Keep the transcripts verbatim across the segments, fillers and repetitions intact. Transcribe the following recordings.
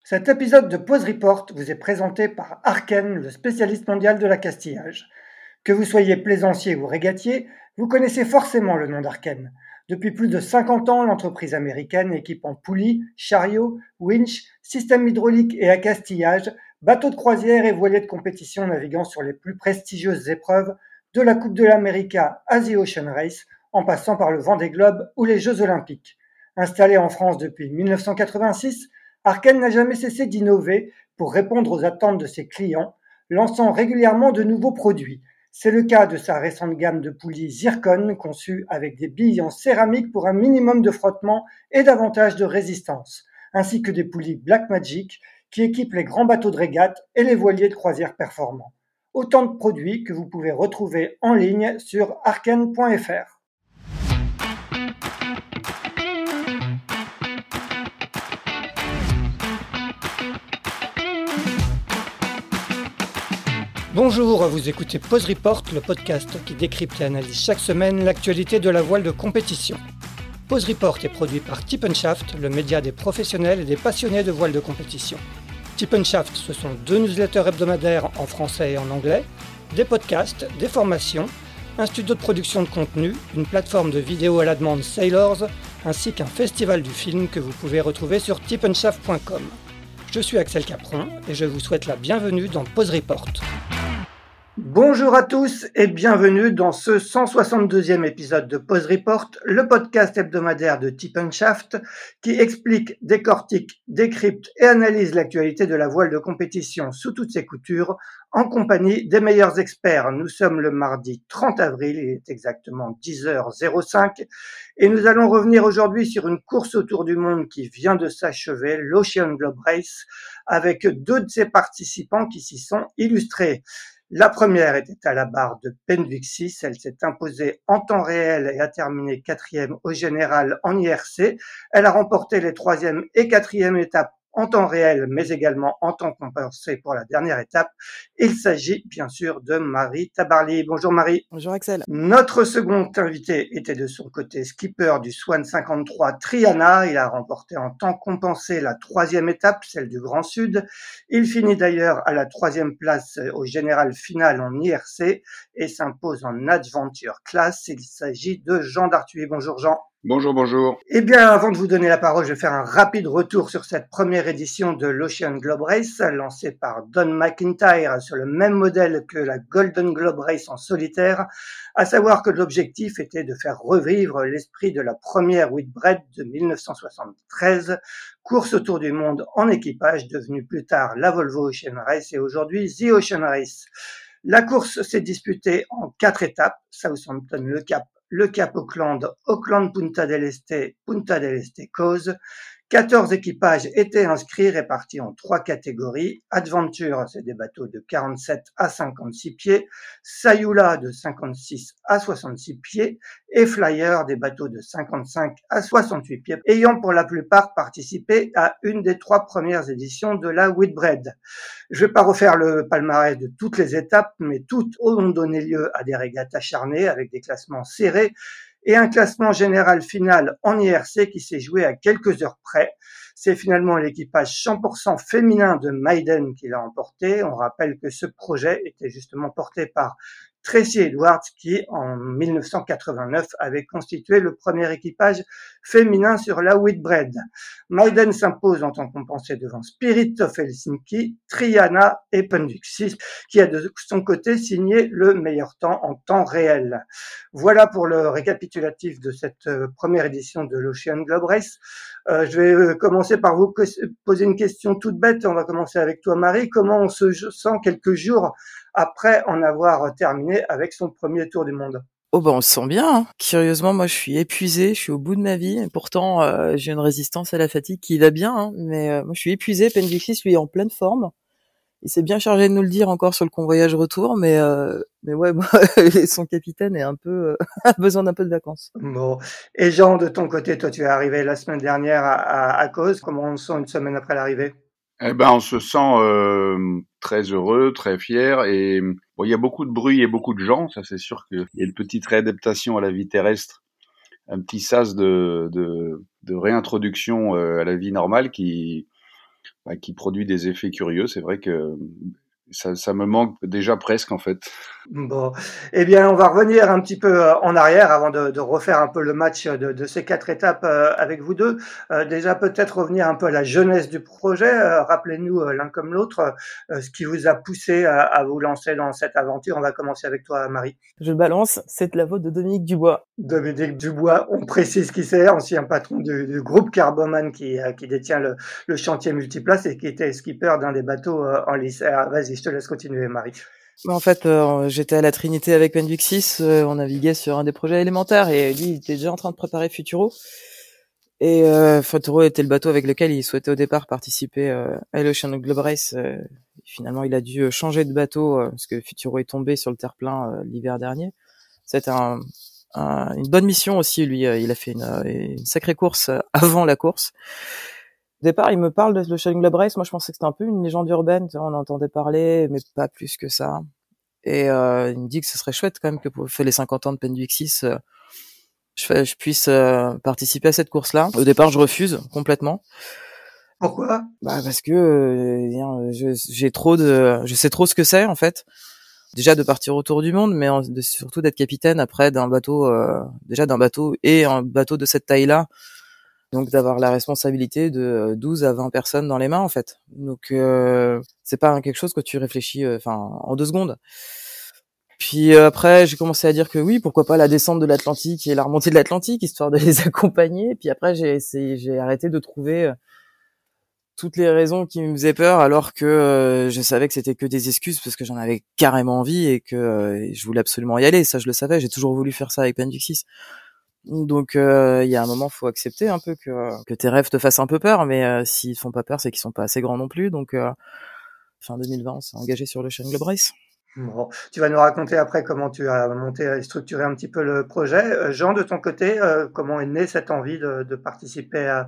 Cet épisode de Pause Report vous est présenté par Arken, le spécialiste mondial de l'accastillage. Que vous soyez plaisancier ou régatier, vous connaissez forcément le nom d'Arken. Depuis plus de cinquante ans, l'entreprise américaine équipant poulies, chariots, winches, systèmes hydrauliques et accastillage, bateaux de croisière et voiliers de compétition naviguant sur les plus prestigieuses épreuves de la Coupe de l'America à The Ocean Race, en passant par le Vendée Globe ou les Jeux Olympiques. Installé en France depuis dix-neuf cent quatre-vingt-six, Arken n'a jamais cessé d'innover pour répondre aux attentes de ses clients, lançant régulièrement de nouveaux produits. C'est le cas de sa récente gamme de poulies Zircon, conçue avec des billes en céramique pour un minimum de frottement et davantage de résistance, ainsi que des poulies Blackmagic qui équipent les grands bateaux de régate et les voiliers de croisière performants. Autant de produits que vous pouvez retrouver en ligne sur arken point f r. Bonjour, vous écoutez Pause Report, le podcast qui décrypte et analyse chaque semaine l'actualité de la voile de compétition. Pause Report est produit par Tip and Shaft, le média des professionnels et des passionnés de voile de compétition. Tip and Shaft, ce sont deux newsletters hebdomadaires en français et en anglais, des podcasts, des formations, un studio de production de contenu, une plateforme de vidéos à la demande Sailors, ainsi qu'un festival du film que vous pouvez retrouver sur tip and shaft point com. Je suis Axel Capron et je vous souhaite la bienvenue dans Pause Report. Bonjour à tous et bienvenue dans ce cent soixante-deuxième épisode de Pause Report, le podcast hebdomadaire de Tip and Shaft qui explique, décortique, décrypte et analyse l'actualité de la voile de compétition sous toutes ses coutures en compagnie des meilleurs experts. Nous sommes le mardi trente avril, il est exactement dix heures cinq et nous allons revenir aujourd'hui sur une course autour du monde qui vient de s'achever, l'Ocean Globe Race, avec deux de ses participants qui s'y sont illustrés. La première était à la barre de Penduixis, elle s'est imposée en temps réel et a terminé quatrième au général en I R C. Elle a remporté les troisième et quatrième étapes en temps réel, mais également en temps compensé pour la dernière étape. Il s'agit bien sûr de Marie Tabarly. Bonjour Marie. Bonjour Axel. Notre second invité était de son côté skipper du Swan cinquante-trois Triana. Il a remporté en temps compensé la troisième étape, celle du Grand Sud. Il finit d'ailleurs à la troisième place au général final en I R C et s'impose en Adventure Class. Il s'agit de Jean Dartuy. Bonjour Jean. Bonjour, bonjour. Eh bien, avant de vous donner la parole, je vais faire un rapide retour sur cette première édition de l'Ocean Globe Race, lancée par Don McIntyre sur le même modèle que la Golden Globe Race en solitaire, à savoir que l'objectif était de faire revivre l'esprit de la première Whitbread de dix-neuf cent soixante-treize, course autour du monde en équipage, devenue plus tard la Volvo Ocean Race et aujourd'hui The Ocean Race. La course s'est disputée en quatre étapes, Southampton, Le Cap, Le Cap Auckland, Auckland Punta del Este, Punta del Este Cause. quatorze équipages étaient inscrits, répartis en trois catégories. Adventure, c'est des bateaux de quarante-sept à cinquante-six pieds. Sayula, de cinquante-six à soixante-six pieds. Et Flyer, des bateaux de cinquante-cinq à soixante-huit pieds, ayant pour la plupart participé à une des trois premières éditions de la Whitbread. Je ne vais pas refaire le palmarès de toutes les étapes, mais toutes ont donné lieu à des régates acharnées avec des classements serrés et un classement général final en I R C qui s'est joué à quelques heures près. C'est finalement l'équipage cent pour cent féminin de Maiden qui l'a emporté. On rappelle que ce projet était justement porté par Tracy Edwards qui, en dix-neuf cent quatre-vingt-neuf, avait constitué le premier équipage féminin sur la Whitbread. Maiden s'impose en temps compensé devant Spirit of Helsinki, Triana et Penduixis, qui a de son côté signé le meilleur temps en temps réel. Voilà pour le récapitulatif de cette première édition de l'Ocean Globe Race. Euh, je vais commencer par vous poser une question toute bête. On va commencer avec toi, Marie. Comment on se sent quelques jours après en avoir terminé avec son premier tour du monde? Oh ben on se sent bien. Hein. Curieusement, moi je suis épuisée, je suis au bout de ma vie. Et pourtant, euh, j'ai une résistance à la fatigue qui va bien. Hein, mais euh, moi je suis épuisée. Penduixis, lui, est en pleine forme. Il s'est bien chargé de nous le dire encore sur le convoyage retour. Mais euh, mais ouais, moi, son capitaine est un peu euh, a besoin d'un peu de vacances. Bon. Et Jean, de ton côté, toi tu es arrivé la semaine dernière à, à, à Cause. Comment on se sent une semaine après l'arrivée? Eh ben, on se sent euh, très heureux, très fier, et bon, il y a beaucoup de bruit et beaucoup de gens, ça c'est sûr qu'il y a une petite réadaptation à la vie terrestre, un petit sas de, de, de réintroduction euh, à la vie normale qui, bah, qui produit des effets curieux. C'est vrai que ça, ça me manque déjà presque en fait. Bon, eh bien, on va revenir un petit peu euh, en arrière avant de, de refaire un peu le match de, de ces quatre étapes euh, avec vous deux. Euh, déjà, peut-être revenir un peu à la jeunesse du projet. Euh, rappelez-nous euh, l'un comme l'autre euh, ce qui vous a poussé à, à vous lancer dans cette aventure. On va commencer avec toi, Marie. Je balance, c'est la faute de Dominique Dubois. Dominique Dubois, on précise qui c'est, ancien patron du, du groupe Carboman qui, euh, qui détient le, le chantier multiplace et qui était skipper d'un des bateaux euh, en lice. Ah, vas-y, je te laisse continuer, Marie. En fait, euh, j'étais à la Trinité avec Penduxis, euh, on naviguait sur un des projets élémentaires et lui, il était déjà en train de préparer Futuro. Et euh, Futuro était le bateau avec lequel il souhaitait au départ participer euh, à l'Ocean Globe Race. Euh, finalement, il a dû changer de bateau euh, parce que Futuro est tombé sur le terre-plein euh, l'hiver dernier. C'était un, un, une bonne mission aussi, lui. Euh, il a fait une, une sacrée course euh, avant la course. Au départ, il me parle de l'Ocean Globe Race. Moi, je pensais que c'était un peu une légende urbaine. On entendait parler, mais pas plus que ça. Et euh, il me dit que ce serait chouette quand même que pour faire les cinquante ans de Penduxis, euh, je, je puisse euh, participer à cette course-là. Au départ, je refuse complètement. Pourquoi ? Bah parce que euh, je, j'ai trop de, je sais trop ce que c'est en fait. Déjà de partir autour du monde, mais en, de, surtout d'être capitaine après d'un bateau, euh, déjà d'un bateau et un bateau de cette taille-là. Donc d'avoir la responsabilité de douze à vingt personnes dans les mains en fait. Donc euh, c'est pas quelque chose que tu réfléchis enfin euh, en deux secondes. Puis euh, après j'ai commencé à dire que oui, pourquoi pas la descente de l'Atlantique et la remontée de l'Atlantique histoire de les accompagner. Puis après j'ai essayé, j'ai arrêté de trouver euh, toutes les raisons qui me faisaient peur alors que euh, je savais que c'était que des excuses parce que j'en avais carrément envie et que euh, je voulais absolument y aller. Ça je le savais, j'ai toujours voulu faire ça avec Penduxis. Donc il euh, y a un moment, faut accepter un peu que que tes rêves te fassent un peu peur, mais euh, s'ils font pas peur, c'est qu'ils sont pas assez grands non plus. Donc euh, fin deux mille vingt, on s'est engagé sur l'Ocean Globe Race. Bon, tu vas nous raconter après comment tu as monté et structuré un petit peu le projet. Euh, Jean, de ton côté, euh, comment est née cette envie de, de participer à,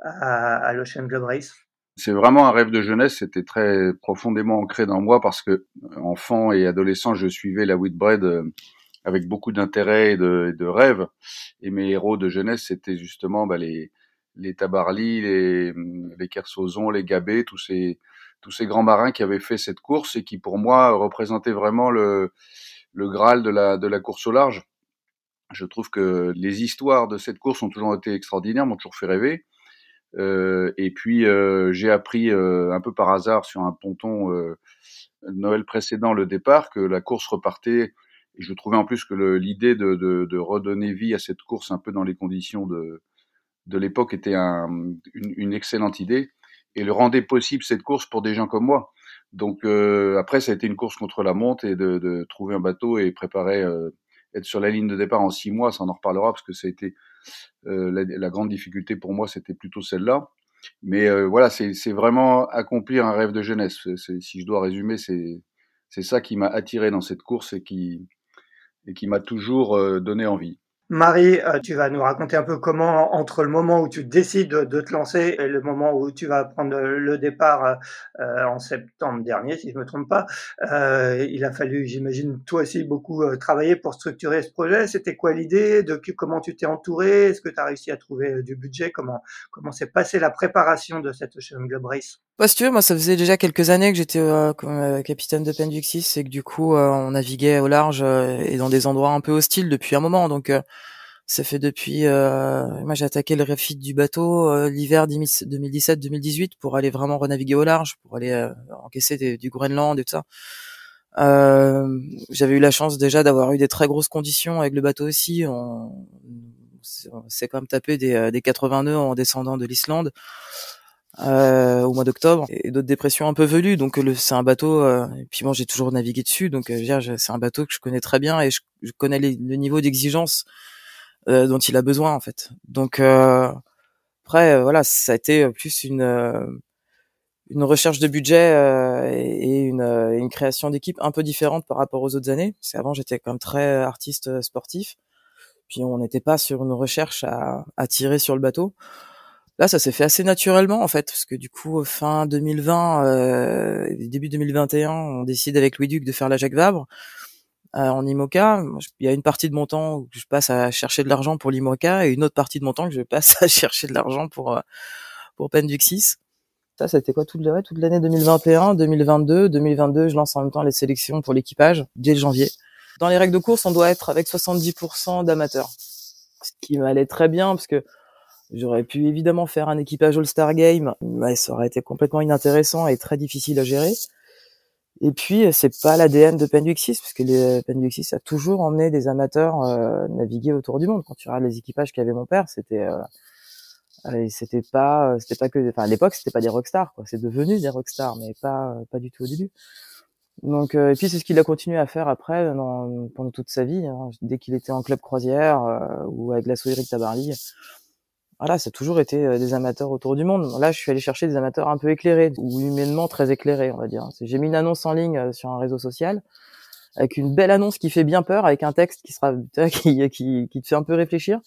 à, à l'Ocean Globe Race? C'est vraiment un rêve de jeunesse, c'était très profondément ancré dans moi parce que enfant et adolescent, je suivais la Whitbread avec beaucoup d'intérêt et de, de rêve. Et mes héros de jeunesse, c'était justement bah, les, les Tabarly, les, les Kersozon, les Gabet, tous ces, tous ces grands marins qui avaient fait cette course et qui, pour moi, représentaient vraiment le, le Graal de la, de la course au large. Je trouve que les histoires de cette course ont toujours été extraordinaires, m'ont toujours fait rêver. Euh, et puis euh, j'ai appris euh, un peu par hasard sur un ponton euh, Noël précédent le départ que la course repartait et je trouvais en plus que le, l'idée de, de, de redonner vie à cette course un peu dans les conditions de, de l'époque était un, une, une excellente idée et le rendait possible cette course pour des gens comme moi. Donc euh, après ça a été une course contre la montre et de, de trouver un bateau et préparer euh, être sur la ligne de départ en six mois, ça en en reparlera parce que ça a été euh, la, la grande difficulté pour moi, c'était plutôt celle-là. Mais euh, voilà, c'est, c'est vraiment accomplir un rêve de jeunesse. C'est, c'est, si je dois résumer, c'est, c'est ça qui m'a attiré dans cette course et qui, et qui m'a toujours euh, donné envie. Marie, euh, tu vas nous raconter un peu comment, entre le moment où tu décides de, de te lancer et le moment où tu vas prendre le départ euh, en septembre dernier, si je me trompe pas, euh, il a fallu, j'imagine, toi aussi beaucoup euh, travailler pour structurer ce projet. C'était quoi l'idée? De comment tu t'es entouré? Est-ce que tu as réussi à trouver euh, du budget? Comment comment s'est passée la préparation de cette Ocean Globe Race? Bah, si tu veux, moi ça faisait déjà quelques années que j'étais euh, comme, euh, capitaine de Penduxis et que du coup euh, on naviguait au large euh, et dans des endroits un peu hostiles depuis un moment. Donc euh, ça fait depuis, euh, moi j'ai attaqué le refit du bateau euh, l'hiver deux mille dix-sept deux mille dix-huit pour aller vraiment renaviguer au large, pour aller euh, encaisser des, du Groenland et tout ça. Euh, j'avais eu la chance déjà d'avoir eu des très grosses conditions avec le bateau aussi. On, on s'est quand même tapé des, des quatre-vingts nœuds en descendant de l'Islande euh, au mois d'octobre et d'autres dépressions un peu velues. Donc le, c'est un bateau. Euh, et puis bon, j'ai toujours navigué dessus, donc euh, je veux dire, c'est un bateau que je connais très bien et je, je connais les, le niveau d'exigence euh, dont il a besoin en fait. Donc euh, après euh, voilà, ça a été plus une euh, une recherche de budget euh, et une, euh, une création d'équipe un peu différente par rapport aux autres années. Parce qu'avant j'étais comme très artiste sportif, puis on n'était pas sur une recherche à, à tirer sur le bateau. Là, ça s'est fait assez naturellement en fait, parce que du coup fin deux mille vingt, euh, début deux mille vingt et un, on décide avec Louis Duc de faire la Jacques Vabre. Euh, en IMOCA, il y a une partie de mon temps où je passe à chercher de l'argent pour l'IMOCA et une autre partie de mon temps que je passe à chercher de l'argent pour pour Penduxis. Ça, c'était quoi toute, ouais, toute l'année deux mille vingt et un, deux mille vingt-deux. deux mille vingt-deux, je lance en même temps les sélections pour l'équipage dès janvier. Dans les règles de course, on doit être avec soixante-dix pour cent d'amateurs, ce qui m'allait très bien parce que j'aurais pu évidemment faire un équipage All-Star Game, mais ça aurait été complètement inintéressant et très difficile à gérer. Et puis, c'est pas l'A D N de Penduixis, parce que les Penduixis a toujours emmené des amateurs euh, naviguer autour du monde. Quand tu regardes les équipages qu'avait mon père, c'était euh, et c'était pas c'était pas que enfin à l'époque c'était pas des rockstars quoi, c'est devenu des rockstars mais pas pas du tout au début. Donc euh, et puis c'est ce qu'il a continué à faire après dans, pendant toute sa vie hein. Dès qu'il était en club croisière euh, ou avec l'assaut Eric Tabarly, voilà, ça a toujours été euh, des amateurs autour du monde. Là, je suis allé chercher des amateurs un peu éclairés ou humainement très éclairés, on va dire. J'ai mis une annonce en ligne euh, sur un réseau social avec une belle annonce qui fait bien peur, avec un texte qui sera qui qui, qui te fait un peu réfléchir.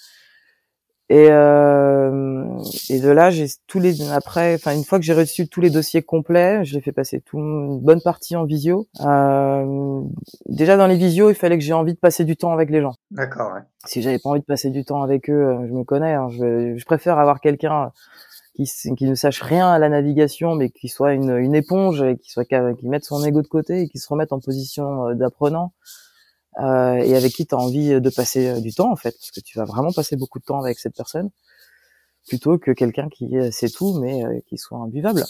Et, euh, et de là, j'ai tous les après, enfin une fois que j'ai reçu tous les dossiers complets, je les fais passer tout, une bonne partie en visio. Euh, déjà dans les visios, il fallait que j'ai envie de passer du temps avec les gens. D'accord. Ouais. Si j'avais pas envie de passer du temps avec eux, je me connais. Hein, je, je préfère avoir quelqu'un qui, qui ne sache rien à la navigation, mais qui soit une, une éponge, et qui soit qui mette son ego de côté et qui se remette en position d'apprenant. Euh, et avec qui tu as envie de passer du temps en fait, parce que tu vas vraiment passer beaucoup de temps avec cette personne, plutôt que quelqu'un qui sait tout mais euh, qui soit imbuvable.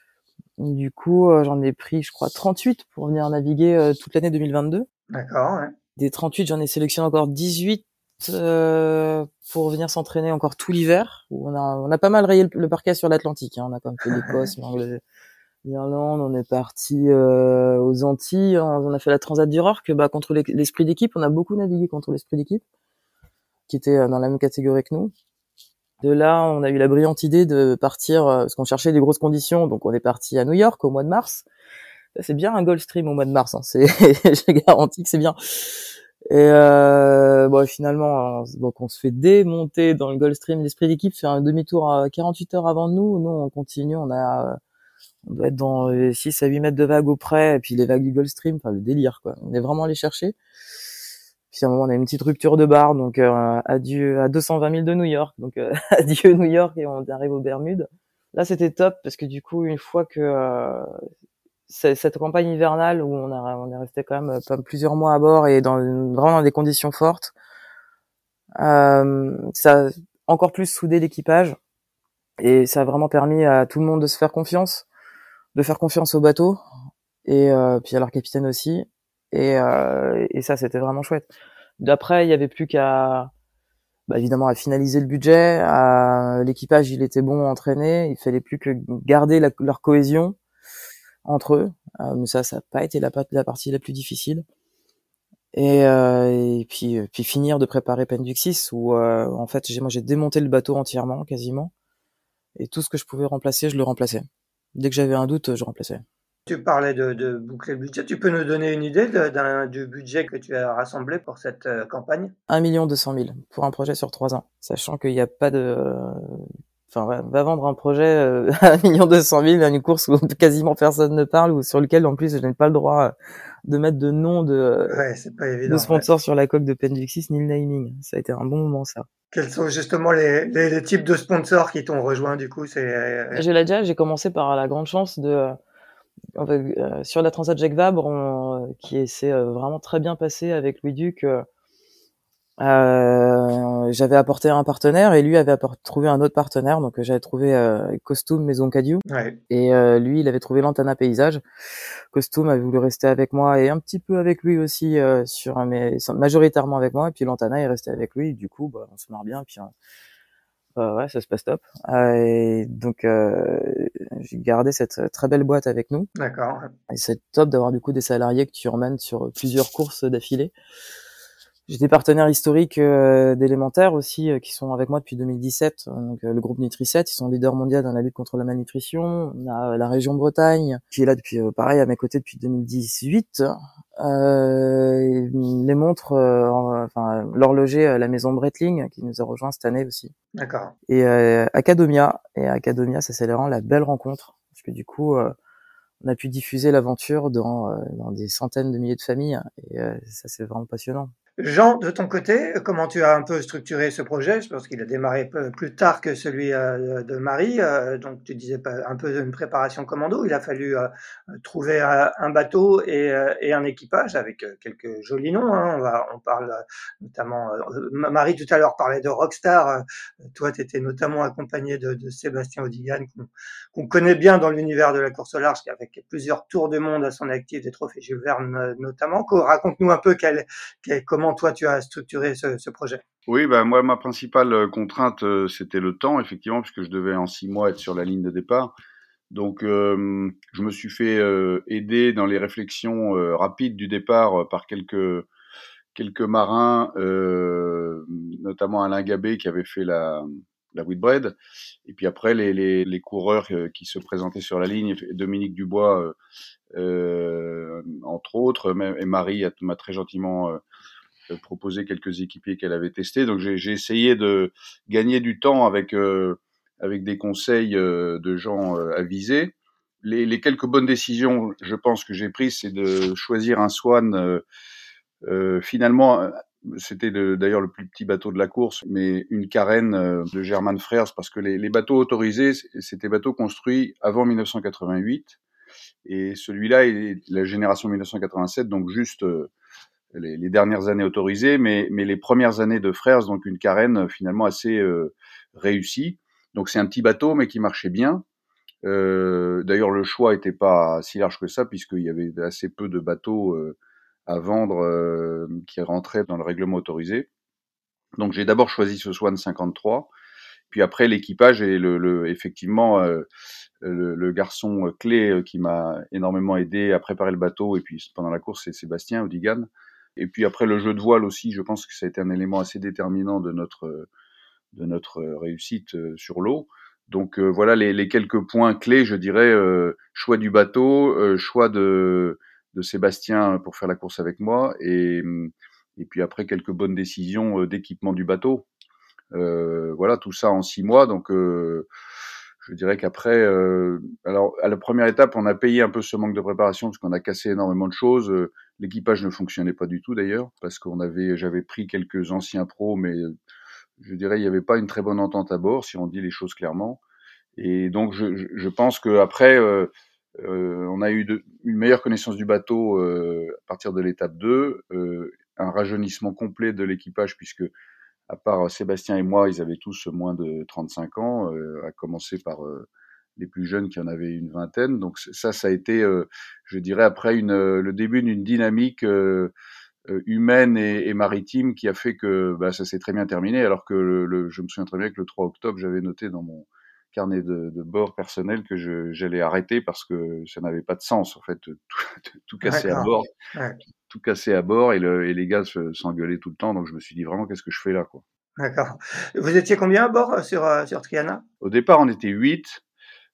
Du coup, euh, j'en ai pris, je crois, trente-huit pour venir naviguer euh, toute l'année deux mille vingt-deux. D'accord, ouais. Des trente-huit, j'en ai sélectionné encore dix-huit euh, pour venir s'entraîner encore tout l'hiver. On a, on a pas mal rayé le, le parquet sur l'Atlantique. Hein. On a quand même fait l'Écosse, l'Irlande, on est parti euh, aux Antilles, on a fait la Transat du Rorke, bah contre l'Esprit d'équipe, on a beaucoup navigué contre l'Esprit d'équipe, qui était dans la même catégorie que nous. De là, on a eu la brillante idée de partir, parce qu'on cherchait des grosses conditions, donc on est parti à New York au mois de mars. C'est bien un Gulfstream au mois de mars, hein. C'est, j'ai garanti que c'est bien. Et euh, bon, finalement, donc on se fait démonter dans le Gulfstream. L'Esprit d'équipe fait un demi-tour à quarante-huit heures avant nous. Nous, on continue, on a on doit être dans six à huit mètres de vagues au près, et puis les vagues du Gulfstream, enfin le délire quoi. On est vraiment allé chercher. Puis à un moment on a une petite rupture de barre, donc euh, adieu à deux cent vingt milles de New York, donc euh, adieu New York et on arrive aux Bermudes. Là c'était top parce que du coup une fois que euh, cette campagne hivernale où on a on est resté quand même pas plusieurs mois à bord et dans vraiment dans des conditions fortes, euh, ça a encore plus soudé l'équipage et ça a vraiment permis à tout le monde de se faire confiance. de faire confiance au bateau et euh, puis à leur capitaine aussi et, euh, et ça c'était vraiment chouette. D'après il y avait plus qu'à bah, évidemment à finaliser le budget, à, l'équipage il était bon entraîné, il fallait plus que garder la, leur cohésion entre eux, euh, mais ça ça n'a pas été la, la partie la plus difficile et, euh, et puis puis finir de préparer Penduixis où euh, en fait j'ai moi j'ai démonté le bateau entièrement quasiment et tout ce que je pouvais remplacer je le remplaçais. Dès que j'avais un doute je remplaçais. Tu parlais de, de boucler le budget. Tu peux nous donner une idée de, d'un, du budget que tu as rassemblé pour cette euh, campagne? un million deux cent mille pour un projet sur trois ans, sachant qu'il n'y a pas de... Enfin, va, va vendre un projet euh, à un million deux cent mille à une course où quasiment personne ne parle, ou sur lequel, en plus, je n'ai pas le droit de mettre de nom de, ouais, c'est pas évident, de sponsor ouais. sur la coque de Penduixis, ni le naming. Ça a été un bon moment, ça. Quels sont justement les, les, les types de sponsors qui t'ont rejoint, du coup? C'est... Euh... Je l'ai déjà, j'ai commencé par la grande chance de... Euh, sur la Transat Jacques Vabre, on, qui s'est vraiment très bien passé avec Louis Duc... Euh, Euh, j'avais apporté un partenaire et lui avait apporté, trouvé un autre partenaire, donc euh, j'avais trouvé euh, Costume Maison Cadieux, ouais. et euh, lui il avait trouvé Lantana Paysage. Costume avait voulu rester avec moi et un petit peu avec lui aussi euh, sur mais majoritairement avec moi, et puis Lantana est resté avec lui, du coup bah, on se marre bien, et puis euh, ouais ça se passe top. Euh, et donc euh, j'ai gardé cette très belle boîte avec nous. D'accord. Et c'est top d'avoir du coup des salariés que tu emmènes sur plusieurs courses d'affilée. J'ai des partenaires historiques euh, d'élémentaires aussi euh, qui sont avec moi depuis deux mille dix-sept. Donc euh, le groupe Nutri-sept, ils sont leaders mondiaux dans la lutte contre la malnutrition. On a euh, la région Bretagne qui est là depuis euh, pareil à mes côtés depuis deux mille dix-huit. Euh, les montres, euh, enfin l'horloger euh, la maison Breitling qui nous a rejoint cette année aussi. D'accord. Et euh, Academia et Academia, ça c'est vraiment la belle rencontre parce que du coup euh, on a pu diffuser l'aventure dans, euh, dans des centaines de milliers de familles et euh, ça c'est vraiment passionnant. Jean, de ton côté, comment tu as un peu structuré ce projet? Je pense qu'il a démarré peu- plus tard que celui euh, de Marie, euh, donc tu disais pas- un peu une préparation commando. Il a fallu euh, trouver un, un bateau et, euh, et un équipage avec euh, quelques jolis noms, hein. On va, on parle euh, notamment, euh, Marie tout à l'heure parlait de Rockstar. Euh, toi, tu étais notamment accompagné de, de Sébastien Audigan, qu'on qu'on connaît bien dans l'univers de la course au large, avec plusieurs tours du monde à son actif, des trophées Jules Verne euh, notamment. Co- Raconte-nous un peu quel quel- comment toi tu as structuré ce, ce projet. Oui, bah moi ma principale euh, contrainte euh, c'était le temps effectivement puisque je devais en six mois être sur la ligne de départ. Donc euh, je me suis fait euh, aider dans les réflexions euh, rapides du départ euh, par quelques quelques marins, euh, notamment Alain Gabé qui avait fait la la Whitbread. Et puis après les les, les coureurs euh, qui se présentaient sur la ligne, Dominique Dubois euh, euh, entre autres, et Marie m'a très gentiment euh, proposé quelques équipiers qu'elle avait testés. Donc j'ai, j'ai essayé de gagner du temps avec euh, avec des conseils euh, de gens euh, avisés. Les, les quelques bonnes décisions, je pense que j'ai prises, c'est de choisir un Swan. Euh, euh, finalement, c'était de, d'ailleurs le plus petit bateau de la course, mais une carène euh, de German Frères, parce que les, les bateaux autorisés, c'était bateaux construits avant mille neuf cent quatre-vingt-huit, et celui-là est la génération mille neuf cent quatre-vingt-sept, donc juste euh, les, les dernières années autorisées, mais, mais les premières années de Frères, donc une carène finalement assez euh, réussie. Donc c'est un petit bateau, mais qui marchait bien. Euh, d'ailleurs, le choix était pas si large que ça, puisqu'il y avait assez peu de bateaux euh, à vendre euh, qui rentraient dans le règlement autorisé. Donc j'ai d'abord choisi ce Swan cinquante-trois, puis après l'équipage et le, le effectivement euh, le, le garçon clé qui m'a énormément aidé à préparer le bateau et puis pendant la course c'est Sébastien Audigan. Et puis après le jeu de voile aussi, je pense que ça a été un élément assez déterminant de notre de notre réussite sur l'eau. Donc euh, voilà les, les quelques points clés, je dirais euh, choix du bateau, euh, choix de de Sébastien pour faire la course avec moi et et puis après quelques bonnes décisions d'équipement du bateau. Euh, voilà tout ça en six mois. Donc euh, je dirais qu'après, euh, alors à la première étape, on a payé un peu ce manque de préparation parce qu'on a cassé énormément de choses. Euh, l'équipage ne fonctionnait pas du tout d'ailleurs parce qu'on avait, j'avais pris quelques anciens pros, mais je dirais il n'y avait pas une très bonne entente à bord, si on dit les choses clairement. Et donc je, je, je pense qu'après, euh, euh, on a eu de, une meilleure connaissance du bateau euh, à partir de l'étape deux, euh, un rajeunissement complet de l'équipage puisque à part Sébastien et moi, ils avaient tous moins de trente-cinq ans, euh, à commencer par euh, les plus jeunes qui en avaient une vingtaine. Donc ça, ça a été, euh, je dirais, après une, euh, le début d'une dynamique euh, humaine et, et maritime qui a fait que bah, ça s'est très bien terminé, alors que le, le, je me souviens très bien que le trois octobre, j'avais noté dans mon carnet de, de bord personnel que je, j'allais arrêter parce que ça n'avait pas de sens, en fait, tout, tout casser à D'accord. bord. Ouais. Tout cassé à bord et, le, et les gars se, s'engueulaient tout le temps, donc je me suis dit vraiment qu'est-ce que je fais là, quoi. D'accord. Vous étiez combien à bord sur, euh, sur Triana? Au départ, on était huit,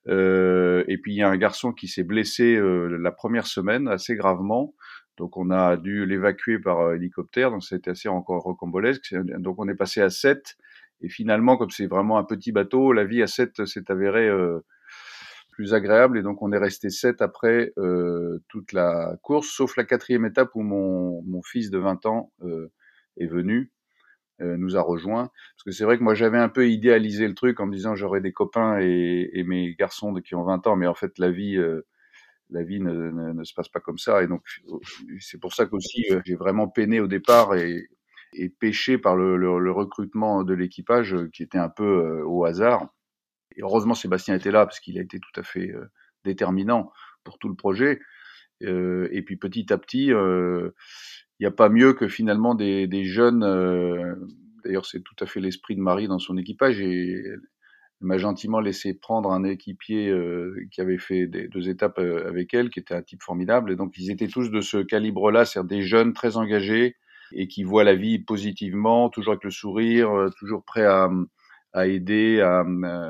euh, et puis il y a un garçon qui s'est blessé euh, la première semaine assez gravement, donc on a dû l'évacuer par euh, hélicoptère, donc c'était assez encore rocambolesque. Donc on est passé à sept, et finalement, comme c'est vraiment un petit bateau, la vie à sept s'est avérée euh, plus agréable, et donc on est resté sept après euh, toute la course, sauf la quatrième étape où mon, mon fils de vingt ans euh, est venu. Euh, nous a rejoint, parce que c'est vrai que moi j'avais un peu idéalisé le truc en me disant j'aurais des copains et, et mes garçons qui ont vingt ans, mais en fait la vie euh, la vie ne, ne, ne se passe pas comme ça, et donc c'est pour ça qu'aussi euh, j'ai vraiment peiné au départ et, et pêché par le, le, le recrutement de l'équipage euh, qui était un peu euh, au hasard. Et heureusement Sébastien était là parce qu'il a été tout à fait euh, déterminant pour tout le projet. Euh, et puis petit à petit, euh, il n'y a pas mieux que finalement des, des jeunes. Euh, d'ailleurs, c'est tout à fait l'esprit de Marie dans son équipage. Et elle m'a gentiment laissé prendre un équipier euh, qui avait fait des, deux étapes euh, avec elle, qui était un type formidable. Et donc, ils étaient tous de ce calibre-là, c'est-à-dire des jeunes très engagés et qui voient la vie positivement, toujours avec le sourire, euh, toujours prêts à, à aider, à,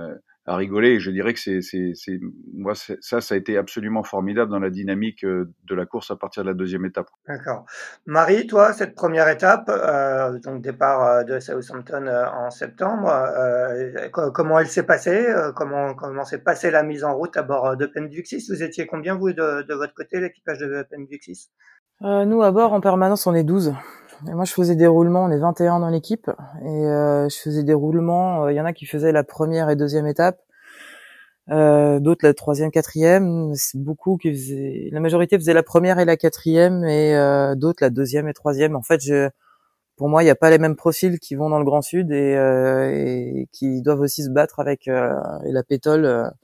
à rigoler. Et je dirais que c'est, c'est, c'est moi, c'est, ça, ça a été absolument formidable dans la dynamique euh, de la course à partir de la deuxième étape. D'accord. Marie, toi, cette première étape, euh, donc départ euh, de Southampton euh, en septembre, euh, co- comment elle s'est passée? euh, Comment comment s'est passée la mise en route à bord euh, de Penduxis? Vous étiez combien, vous, de, de votre côté, l'équipage de Penduxis? Euh, nous, à bord, en permanence, on est douze. Et moi, je faisais des roulements. On est vingt et un dans l'équipe, et euh, je faisais des roulements. Il y en a qui faisaient la première et deuxième étape, euh, d'autres la troisième, quatrième. C'est beaucoup qui faisaient. La majorité faisait la première et la quatrième, et euh, d'autres la deuxième et troisième. En fait, je, pour moi, il n'y a pas les mêmes profils qui vont dans le Grand Sud et, euh, et qui doivent aussi se battre avec euh, la pétole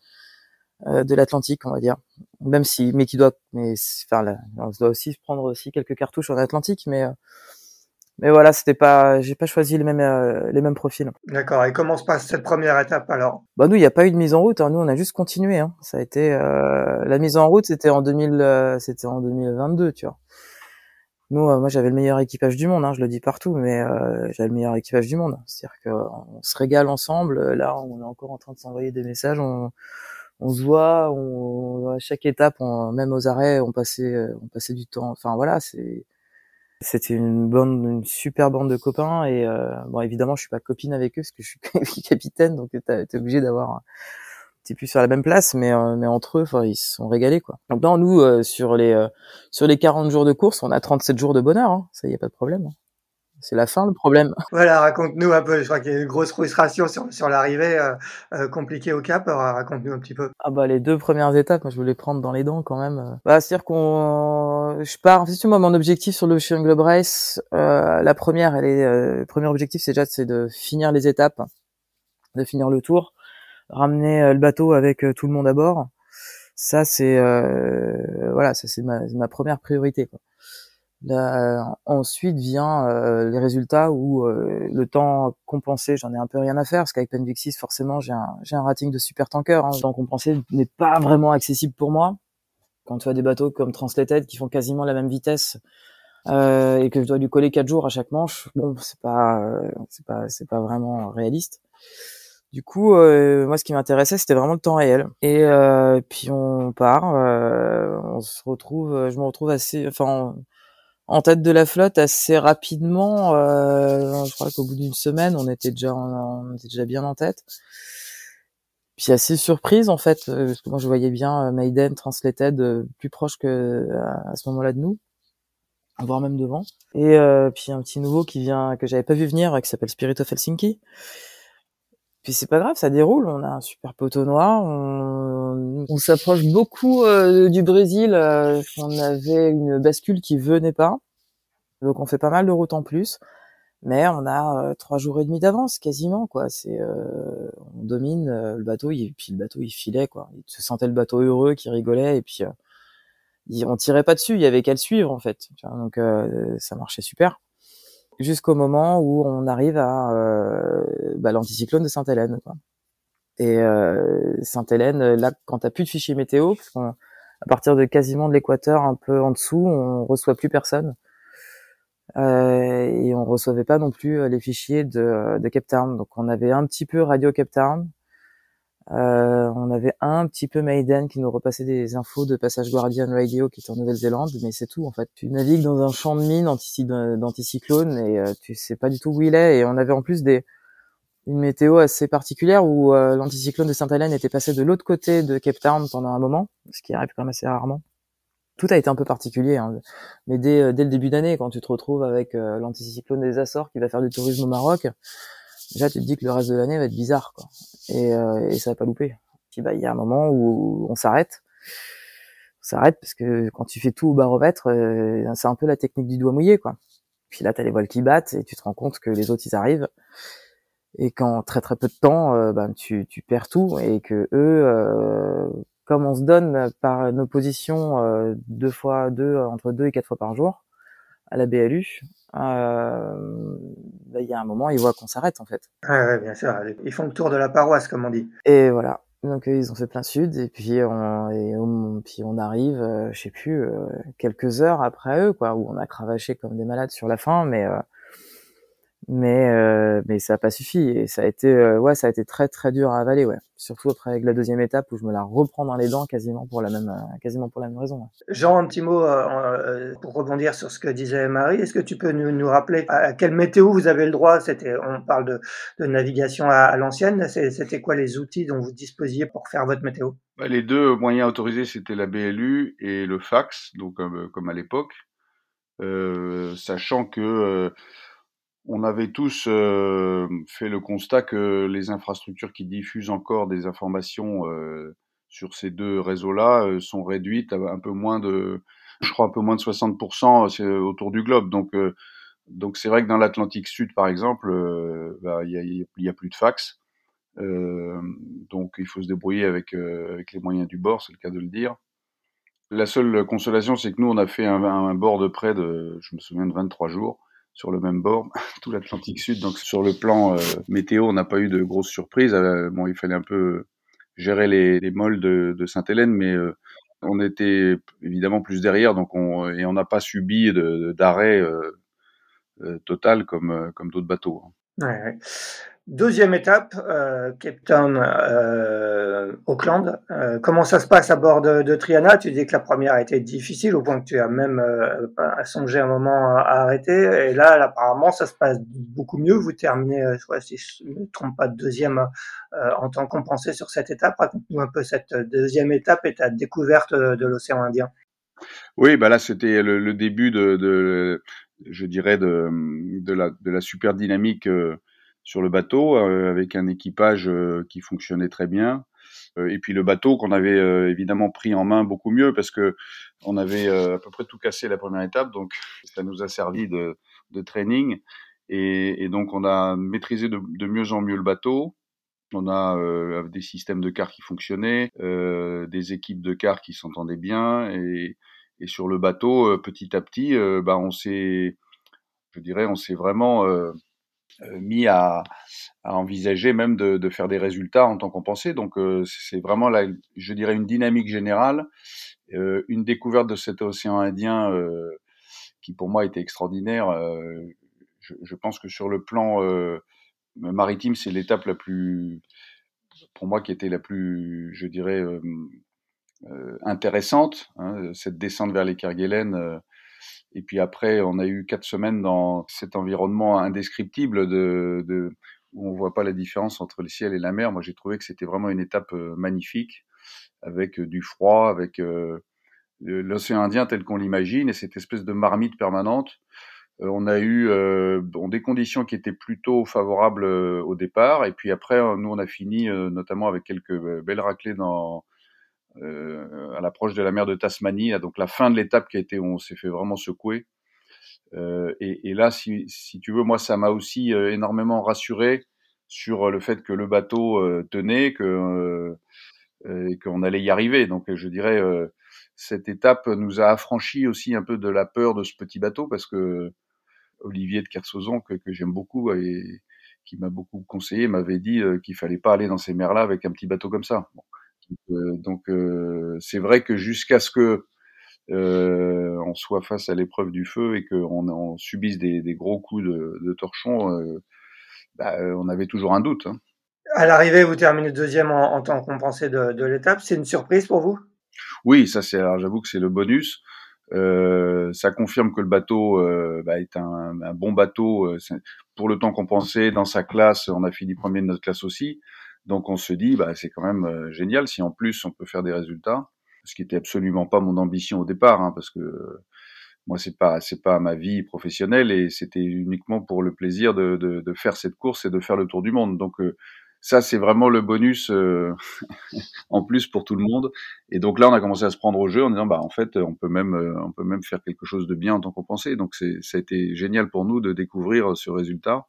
euh, de l'Atlantique, on va dire. Même si, mais qui doit, mais enfin, là, on doit aussi se prendre aussi quelques cartouches en Atlantique, mais euh, mais voilà, c'était pas, j'ai pas choisi les mêmes euh, les mêmes profils. D'accord. Et comment se passe cette première étape alors? Bah nous, il n'y a pas eu de mise en route. Hein. Nous, on a juste continué. Hein. Ça a été euh, la mise en route, c'était en deux mille, euh, c'était en deux mille vingt-deux, tu vois. Nous, euh, moi, j'avais le meilleur équipage du monde. Hein, je le dis partout, mais euh, j'avais le meilleur équipage du monde. C'est-à-dire qu'on se régale ensemble. Là, on est encore en train de s'envoyer des messages. On, on se voit. On, à chaque étape, on, même aux arrêts, on passait, on passait du temps. Enfin voilà, c'est C'était une bande, une super bande de copains, et euh, bon, évidemment, je suis pas copine avec eux parce que je suis capitaine, donc t'es obligé d'avoir, t'es plus sur la même place, mais euh, mais entre eux, enfin, ils se sont régalés, quoi. Donc non, nous, euh, sur les euh, sur les quarante jours de course, on a trente-sept jours de bonheur, hein. Ça, y a pas de problème. C'est la fin le problème. Voilà, raconte-nous un peu. Je crois qu'il y a eu une grosse frustration sur sur l'arrivée, euh, euh, compliquée au Cap. Alors, raconte-nous un petit peu. Ah bah les deux premières étapes, moi je voulais prendre dans les dents quand même. Bah c'est-à-dire qu'on, je pars. En fait, moi mon objectif sur l'Ocean Globe Race, euh, la première, elle est, euh, le premier objectif c'est déjà c'est de finir les étapes, de finir le tour, ramener euh, le bateau avec euh, tout le monde à bord. Ça c'est, euh, voilà, ça c'est ma, ma première priorité, quoi. Là, ensuite vient euh, les résultats où euh, le temps compensé, j'en ai un peu rien à faire parce qu'avec Penvixis, forcément, j'ai un j'ai un rating de super tanker. Hein. Le temps compensé n'est pas vraiment accessible pour moi. Quand tu as des bateaux comme Translated qui font quasiment la même vitesse euh, et que je dois lui coller quatre jours à chaque manche, bon, c'est pas euh, c'est pas c'est pas vraiment réaliste. Du coup, euh, moi, ce qui m'intéressait, c'était vraiment le temps réel. Et euh, puis on part, euh, on se retrouve, je me retrouve assez, enfin. En tête de la flotte assez rapidement. Euh, je crois qu'au bout d'une semaine, on était déjà, en, on était déjà bien en tête. Puis assez surprise en fait, parce que moi je voyais bien Maiden, Translated euh, plus proche que à, à ce moment-là de nous, voire même devant. Et euh, puis un petit nouveau qui vient que j'avais pas vu venir, qui s'appelle Spirit of Helsinki. Puis c'est pas grave, ça déroule. On a un super poteau noir. On, on s'approche beaucoup euh, du Brésil. Euh, on avait une bascule qui venait pas. Donc on fait pas mal de routes en plus, mais on a euh, trois jours et demi d'avance quasiment, quoi. C'est euh, on domine euh, le bateau, il, puis le bateau il filait, quoi. Il se sentait le bateau heureux, qui rigolait, et puis euh, il, on tirait pas dessus, il y avait qu'à le suivre en fait. Tu vois, donc euh, ça marchait super. Jusqu'au moment où on arrive à euh, bah, l'anticyclone de Sainte-Hélène, quoi. Et euh, Sainte-Hélène, là, quand t'as plus de fichiers météo, parce qu'à partir de quasiment de l'équateur, un peu en dessous, on reçoit plus personne. Euh, et on recevait pas non plus les fichiers de, de Cape Town. Donc on avait un petit peu Radio Cape Town, euh, on avait un petit peu Maiden qui nous repassait des infos de Passage Guardian Radio qui était en Nouvelle-Zélande, mais c'est tout en fait. Tu navigues dans un champ de mine anti- d'anticyclone et euh, tu sais pas du tout où il est. Et on avait en plus des une météo assez particulière où euh, l'anticyclone de Sainte-Hélène était passé de l'autre côté de Cape Town pendant un moment, ce qui arrive quand même assez rarement. Tout a été un peu particulier, hein. Mais dès, dès le début d'année, quand tu te retrouves avec euh, l'anticyclone des Açores qui va faire du tourisme au Maroc, déjà tu te dis que le reste de l'année va être bizarre, quoi. Et, euh, et ça va pas louper. Puis bah il y a un moment où on s'arrête, on s'arrête parce que quand tu fais tout au baromètre, euh, c'est un peu la technique du doigt mouillé, quoi. Puis là t'as les voiles qui battent et tu te rends compte que les autres ils arrivent et qu'en très très peu de temps, euh, ben tu, tu perds tout et que eux euh, comme on se donne par nos positions euh, deux fois deux, entre deux et quatre fois par jour à la B L U, euh, bah, il y a un moment, ils voient qu'on s'arrête en fait. Ouais, ouais, bien sûr. Ils font le tour de la paroisse, comme on dit. Et voilà. Donc ils ont fait plein sud et puis on, et on, puis on arrive, euh, je sais plus, euh, quelques heures après eux, quoi, où on a cravaché comme des malades sur la fin, mais euh, mais euh, mais ça a pas suffi et ça a été euh, ouais ça a été très très dur à avaler, ouais, surtout après avec la deuxième étape où je me la reprends dans les dents quasiment pour la même euh, quasiment pour la même raison. Jean, un petit mot euh, euh, pour rebondir sur ce que disait Marie. Est-ce que tu peux nous, nous rappeler à quelle météo vous avez le droit? C'était, on parle de, de navigation à, à l'ancienne. C'était quoi les outils dont vous disposiez pour faire votre météo? Bah, les deux moyens autorisés, c'était la B L U et le fax, donc euh, comme à l'époque. euh, sachant que euh, on avait tous euh, fait le constat que les infrastructures qui diffusent encore des informations euh, sur ces deux réseaux-là euh, sont réduites à un peu moins de, je crois un peu moins de soixante pour cent autour du globe. Donc, euh, donc c'est vrai que dans l'Atlantique Sud, par exemple, euh, bah, il y, a, il y a plus de fax. Euh, donc il faut se débrouiller avec, euh, avec les moyens du bord, c'est le cas de le dire. La seule consolation, c'est que nous, on a fait un, un bord de près de, je me souviens, de vingt-trois jours sur le même bord, tout l'Atlantique Sud. Donc sur le plan euh, météo, on n'a pas eu de grosses surprises. Euh, bon, il fallait un peu gérer les, les molles de, de Sainte-Hélène, mais euh, on était évidemment plus derrière, donc on et on n'a pas subi de, d'arrêt euh, euh, total comme euh, comme d'autres bateaux. Ouais, ouais. Deuxième étape, euh, Cape Town, euh, Auckland. Euh, comment ça se passe à bord de, de Triana? Tu dis que la première a été difficile au point que tu as même euh, songé un moment à arrêter. Et là, là, apparemment, ça se passe beaucoup mieux. Vous terminez, euh, si je ne me trompe pas, deuxième euh, en temps compensé sur cette étape. Raconte-nous un peu cette deuxième étape et ta découverte de, de l'océan Indien. Oui, bah là c'était le, le début de, de, je dirais de, de la de la super dynamique euh, sur le bateau euh, avec un équipage euh, qui fonctionnait très bien. Euh, et puis le bateau qu'on avait euh, évidemment pris en main beaucoup mieux parce que on avait euh, à peu près tout cassé la première étape, donc ça nous a servi de, de training et, et donc on a maîtrisé de, de mieux en mieux le bateau. On a euh, des systèmes de quart qui fonctionnaient, euh, des équipes de quart qui s'entendaient bien et, et sur le bateau, euh, petit à petit, euh, bah on s'est, je dirais, on s'est vraiment euh, mis à, à envisager même de, de faire des résultats en temps compensé. Donc euh, c'est vraiment là, je dirais, une dynamique générale, euh, une découverte de cet océan Indien euh, qui pour moi était extraordinaire. Euh, je, je pense que sur le plan euh, maritime, c'est l'étape la plus, pour moi, qui était la plus, je dirais, euh, euh, intéressante, hein, cette descente vers les Kerguelen. Euh, et puis après, on a eu quatre semaines dans cet environnement indescriptible de, de où on voit pas la différence entre le ciel et la mer. Moi, j'ai trouvé que c'était vraiment une étape euh, magnifique, avec euh, du froid, avec euh, l'océan Indien tel qu'on l'imagine, et cette espèce de marmite permanente. Euh, on a eu euh, bon, des conditions qui étaient plutôt favorables euh, au départ, et puis après, nous, on a fini euh, notamment avec quelques euh, belles raclées dans euh, à l'approche de la mer de Tasmanie, là, donc la fin de l'étape qui a été où on s'est fait vraiment secouer. Euh, et, et là, si, si tu veux, moi, ça m'a aussi euh, énormément rassuré sur le fait que le bateau euh, tenait, que euh, et qu'on allait y arriver. Donc, je dirais, euh, cette étape nous a affranchi aussi un peu de la peur de ce petit bateau, parce que Olivier de Kersauzon, que, que j'aime beaucoup et qui m'a beaucoup conseillé, m'avait dit euh, qu'il fallait pas aller dans ces mers-là avec un petit bateau comme ça. Bon. Donc, euh, donc euh, c'est vrai que jusqu'à ce que euh, on soit face à l'épreuve du feu et qu'on on subisse des, des gros coups de, de torchon, euh, bah, on avait toujours un doute. Hein. À l'arrivée, vous terminez deuxième en, en temps compensé de, de l'étape. C'est une surprise pour vous? Oui, ça c'est. Alors j'avoue que c'est le bonus. Euh, ça confirme que le bateau euh, bah, est un, un bon bateau euh, pour le temps compensé dans sa classe. On a fini premier de notre classe aussi, donc on se dit bah c'est quand même euh, génial si en plus on peut faire des résultats. Ce qui était absolument pas mon ambition au départ, hein, parce que euh, moi c'est pas c'est pas ma vie professionnelle et c'était uniquement pour le plaisir de, de, de faire cette course et de faire le tour du monde. Donc euh, ça c'est vraiment le bonus euh, en plus pour tout le monde. Et donc là on a commencé à se prendre au jeu en disant bah en fait on peut même euh, on peut même faire quelque chose de bien en tant qu'on pensait. Donc c'est ça a été génial pour nous de découvrir ce résultat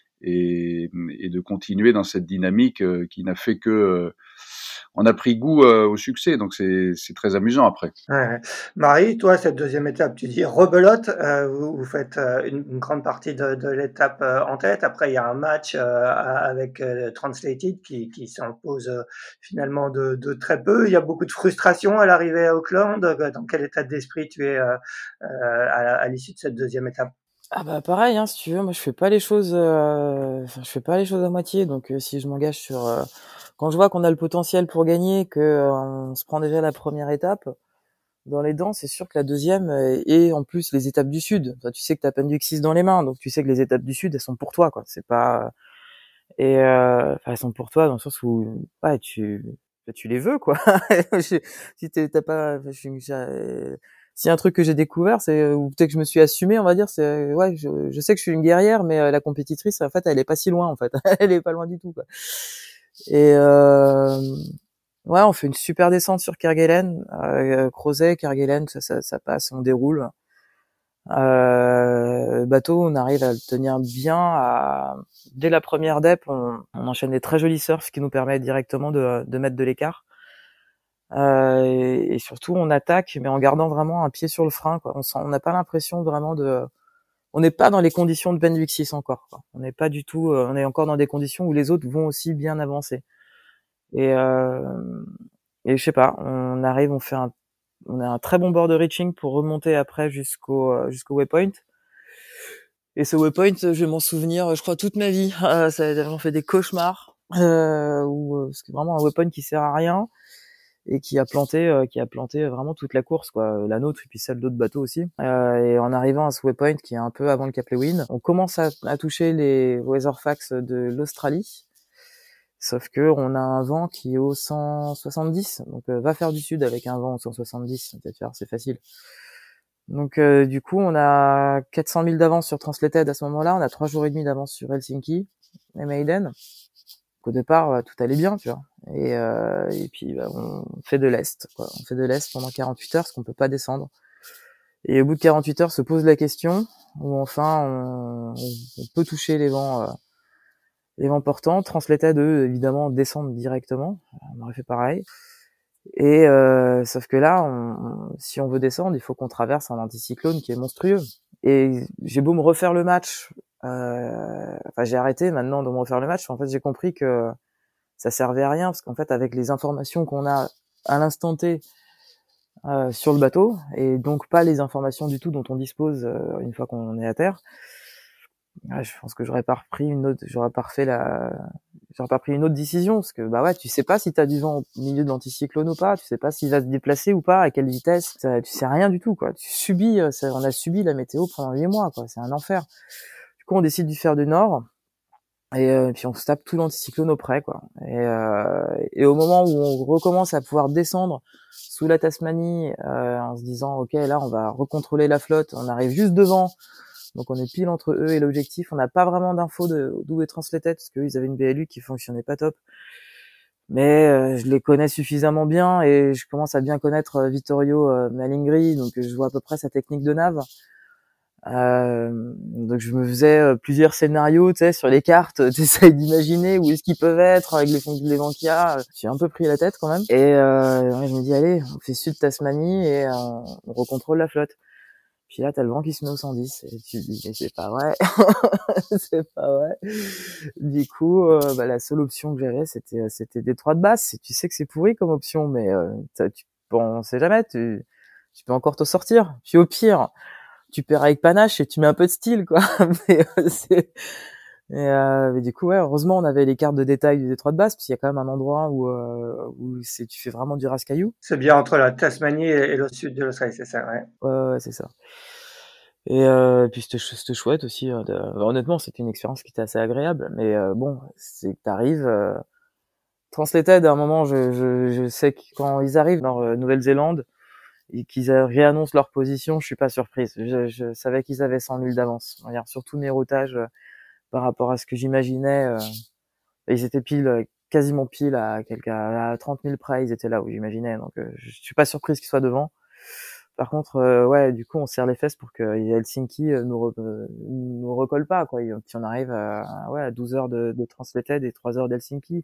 et, et de continuer dans cette dynamique euh, qui n'a fait que euh, on a pris goût euh, au succès, donc c'est c'est très amusant après. Ouais. Marie, toi, cette deuxième étape, tu dis rebelote, euh, vous, vous faites euh, une, une grande partie de, de l'étape euh, en tête. Après, il y a un match euh, avec euh, Translated qui, qui s'impose euh, finalement de, de très peu. Il y a beaucoup de frustration à l'arrivée à Auckland. Dans quel état d'esprit tu es euh, euh, à, à l'issue de cette deuxième étape? Ah bah pareil, hein, si tu veux, moi je fais pas les choses, euh, enfin, je fais pas les choses à moitié. Donc euh, si je m'engage sur, euh, quand je vois qu'on a le potentiel pour gagner, que euh, on se prend déjà la première étape dans les dents, c'est sûr que la deuxième euh, et en plus les étapes du sud. Enfin, tu sais que t'as Appendix dans les mains, donc tu sais que les étapes du sud elles sont pour toi, quoi. C'est pas et euh, enfin elles sont pour toi dans le sens où ouais tu tu les veux quoi. si t'es- t'as pas, enfin, je suis- si un truc que j'ai découvert, c'est ou peut-être que je me suis assumée, on va dire, c'est ouais, je, je sais que je suis une guerrière, mais euh, la compétitrice, en fait, elle est pas si loin, en fait, elle est pas loin du tout, quoi. Et euh, ouais, on fait une super descente sur Kerguelen, euh, Crozet, Kerguelen, ça, ça, ça passe, on déroule. Euh, bateau, on arrive à le tenir bien. À... Dès la première dep, on, on enchaîne des très jolis surfs qui nous permettent directement de, de mettre de l'écart. Euh, et, et surtout, on attaque, mais en gardant vraiment un pied sur le frein, quoi. On sent, on n'a pas l'impression vraiment de, on n'est pas dans les conditions de Benwick six encore, quoi. On n'est pas du tout, euh, on est encore dans des conditions où les autres vont aussi bien avancer. Et, euh, et je sais pas, on arrive, on fait un, on a un très bon board de reaching pour remonter après jusqu'au, euh, jusqu'au waypoint. Et ce waypoint, je vais m'en souvenir, je crois, toute ma vie. Euh, ça, j'en fais des cauchemars, euh, où, euh, c'est vraiment un waypoint qui sert à rien et qui a planté, euh, qui a planté vraiment toute la course, quoi. La nôtre et puis celle d'autres bateaux aussi. Euh, et en arrivant à ce waypoint qui est un peu avant le Cap Lewin, on commence à, à toucher les weatherfax de l'Australie. Sauf que on a un vent qui est au cent soixante-dix, donc euh, va faire du sud avec un vent au cent soixante-dix, c'est facile. Donc euh, du coup, on a quatre cent mille d'avance sur Translated à ce moment-là, on a trois jours et demi d'avance sur Helsinki et Maiden. Au départ, euh, tout allait bien, tu vois. Et, euh, et puis bah, on fait de l'est, quoi. On fait de l'est pendant quarante-huit heures, parce qu'on peut pas descendre. Et au bout de quarante-huit heures, se pose la question où enfin on, on peut toucher les vents. Euh, Les vents portants, Translated, eux, évidemment, descendent directement. On aurait fait pareil. Et euh, sauf que là, on, on, si on veut descendre, il faut qu'on traverse un anticyclone qui est monstrueux. Et j'ai beau me refaire le match, euh, enfin j'ai arrêté maintenant de me refaire le match. En fait, j'ai compris que ça servait à rien parce qu'en fait, avec les informations qu'on a à l'instant T euh, sur le bateau, et donc pas les informations du tout dont on dispose euh, une fois qu'on est à terre. Ouais, je pense que j'aurais pas repris une autre, j'aurais pas refait la, j'aurais pas pris une autre décision parce que bah ouais, tu sais pas si t'as du vent au milieu de l'anticyclone ou pas, tu sais pas s'il va se déplacer ou pas, à quelle vitesse, ça, tu sais rien du tout quoi. Tu subis, ça, on a subi la météo pendant huit mois quoi, c'est un enfer. Du coup, on décide de faire du nord et, euh, et puis on se tape tout l'anticyclone auprès quoi. Et, euh, et au moment où on recommence à pouvoir descendre sous la Tasmanie, euh, en se disant ok là on va recontrôler la flotte, on arrive juste devant. Donc on est pile entre eux et l'objectif. On n'a pas vraiment d'infos de d'où est Translated parce qu'eux ils avaient une B L U qui fonctionnait pas top. Mais euh, je les connais suffisamment bien et je commence à bien connaître euh, Vittorio euh, Malingri, donc je vois à peu près sa technique de nav. Euh, donc je me faisais euh, plusieurs scénarios, tu sais, sur les cartes, t'essayes d'imaginer où est-ce qu'ils peuvent être avec les, les vents qu'il y a. J'ai un peu pris la tête quand même. Et euh, ouais, je me dis allez, on fait sud Tasmanie et euh, on recontrôle la flotte. Puis là, t'as le vent qui se met au cent dix. Et tu te dis, mais c'est pas vrai. C'est pas vrai. Du coup, euh, bah, la seule option que j'avais, c'était, c'était Détroit de Basse. Tu sais que c'est pourri comme option, mais euh, tu, bon, on sait jamais. Tu, tu peux encore te sortir. Puis au pire, tu perds avec panache et tu mets un peu de style, quoi. mais, euh, c'est... Et, euh, mais du coup, ouais, heureusement, on avait les cartes de détail du Détroit de Basse, parce qu'il y a quand même un endroit où, euh, où c'est, tu fais vraiment du rascaillou. C'est bien entre la Tasmanie et le sud de l'Australie, c'est ça, ouais. Ouais, ouais, c'est ça. Et euh, puis c'était, c'était chouette aussi. Hein, de... Honnêtement, c'était une expérience qui était assez agréable. Mais euh, bon, c'est que t'arrives. Euh... Translated, à un moment, je, je, je sais que quand ils arrivent dans euh, Nouvelle-Zélande et qu'ils réannoncent leur position, je suis pas surprise. Je, je savais qu'ils avaient cent mille d'avance. Sur tous mes routages, euh, par rapport à ce que j'imaginais, euh, ils étaient pile, quasiment pile à, quelques, à trente mille près. Ils étaient là où j'imaginais. Donc, euh, je suis pas surprise qu'ils soient devant. Par contre, euh, ouais, du coup, on serre les fesses pour que Helsinki euh, nous, re, euh, nous recolle pas, quoi. Et puis on arrive à, ouais, à douze heures de, de Translated et trois heures d'Helsinki.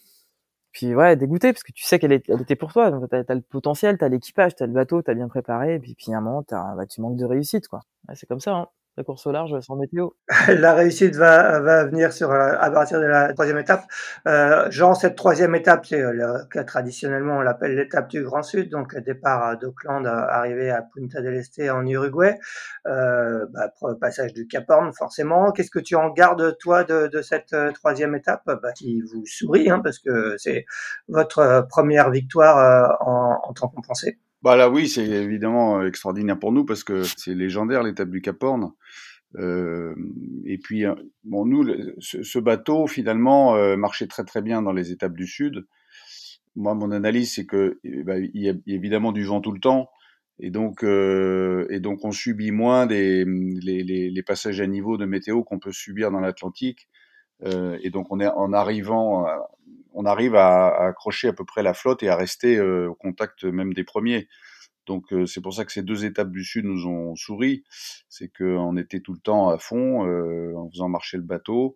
Puis ouais, dégoûté parce que tu sais qu'elle est, elle était pour toi. Donc t'as, t'as le potentiel, t'as l'équipage, t'as le bateau, t'as bien préparé. Et puis, puis à un moment, t'as, bah, tu manques de réussite, quoi. Ouais, c'est comme ça, hein. La course au large sans météo. La réussite va, va venir sur, à partir de la troisième étape. Euh, Jean, cette troisième étape, c'est le, que traditionnellement on l'appelle l'étape du Grand Sud, donc départ d'Auckland, arrivé à Punta del Este en Uruguay, euh, bah, passage du Cap Horn forcément. Qu'est-ce que tu en gardes toi de, de cette troisième étape, bah, qui vous sourit, hein, parce que c'est votre première victoire euh, en, en temps compensé? Bah là oui, c'est évidemment extraordinaire pour nous parce que c'est légendaire l'étape du Cap Horn. Euh, et puis bon, nous, le, ce, ce bateau finalement euh, marchait très très bien dans les étapes du sud. Moi, mon analyse, c'est que bah, il y a évidemment du vent tout le temps Et donc, euh, et donc on subit moins des, les, les, les passages à niveau de météo qu'on peut subir dans l'Atlantique. Euh, et donc on est en arrivant, à, on arrive à, à accrocher à peu près la flotte et à rester euh, au contact même des premiers. Donc euh, c'est pour ça que ces deux étapes du sud nous ont souri, c'est qu'on était tout le temps à fond euh, en faisant marcher le bateau,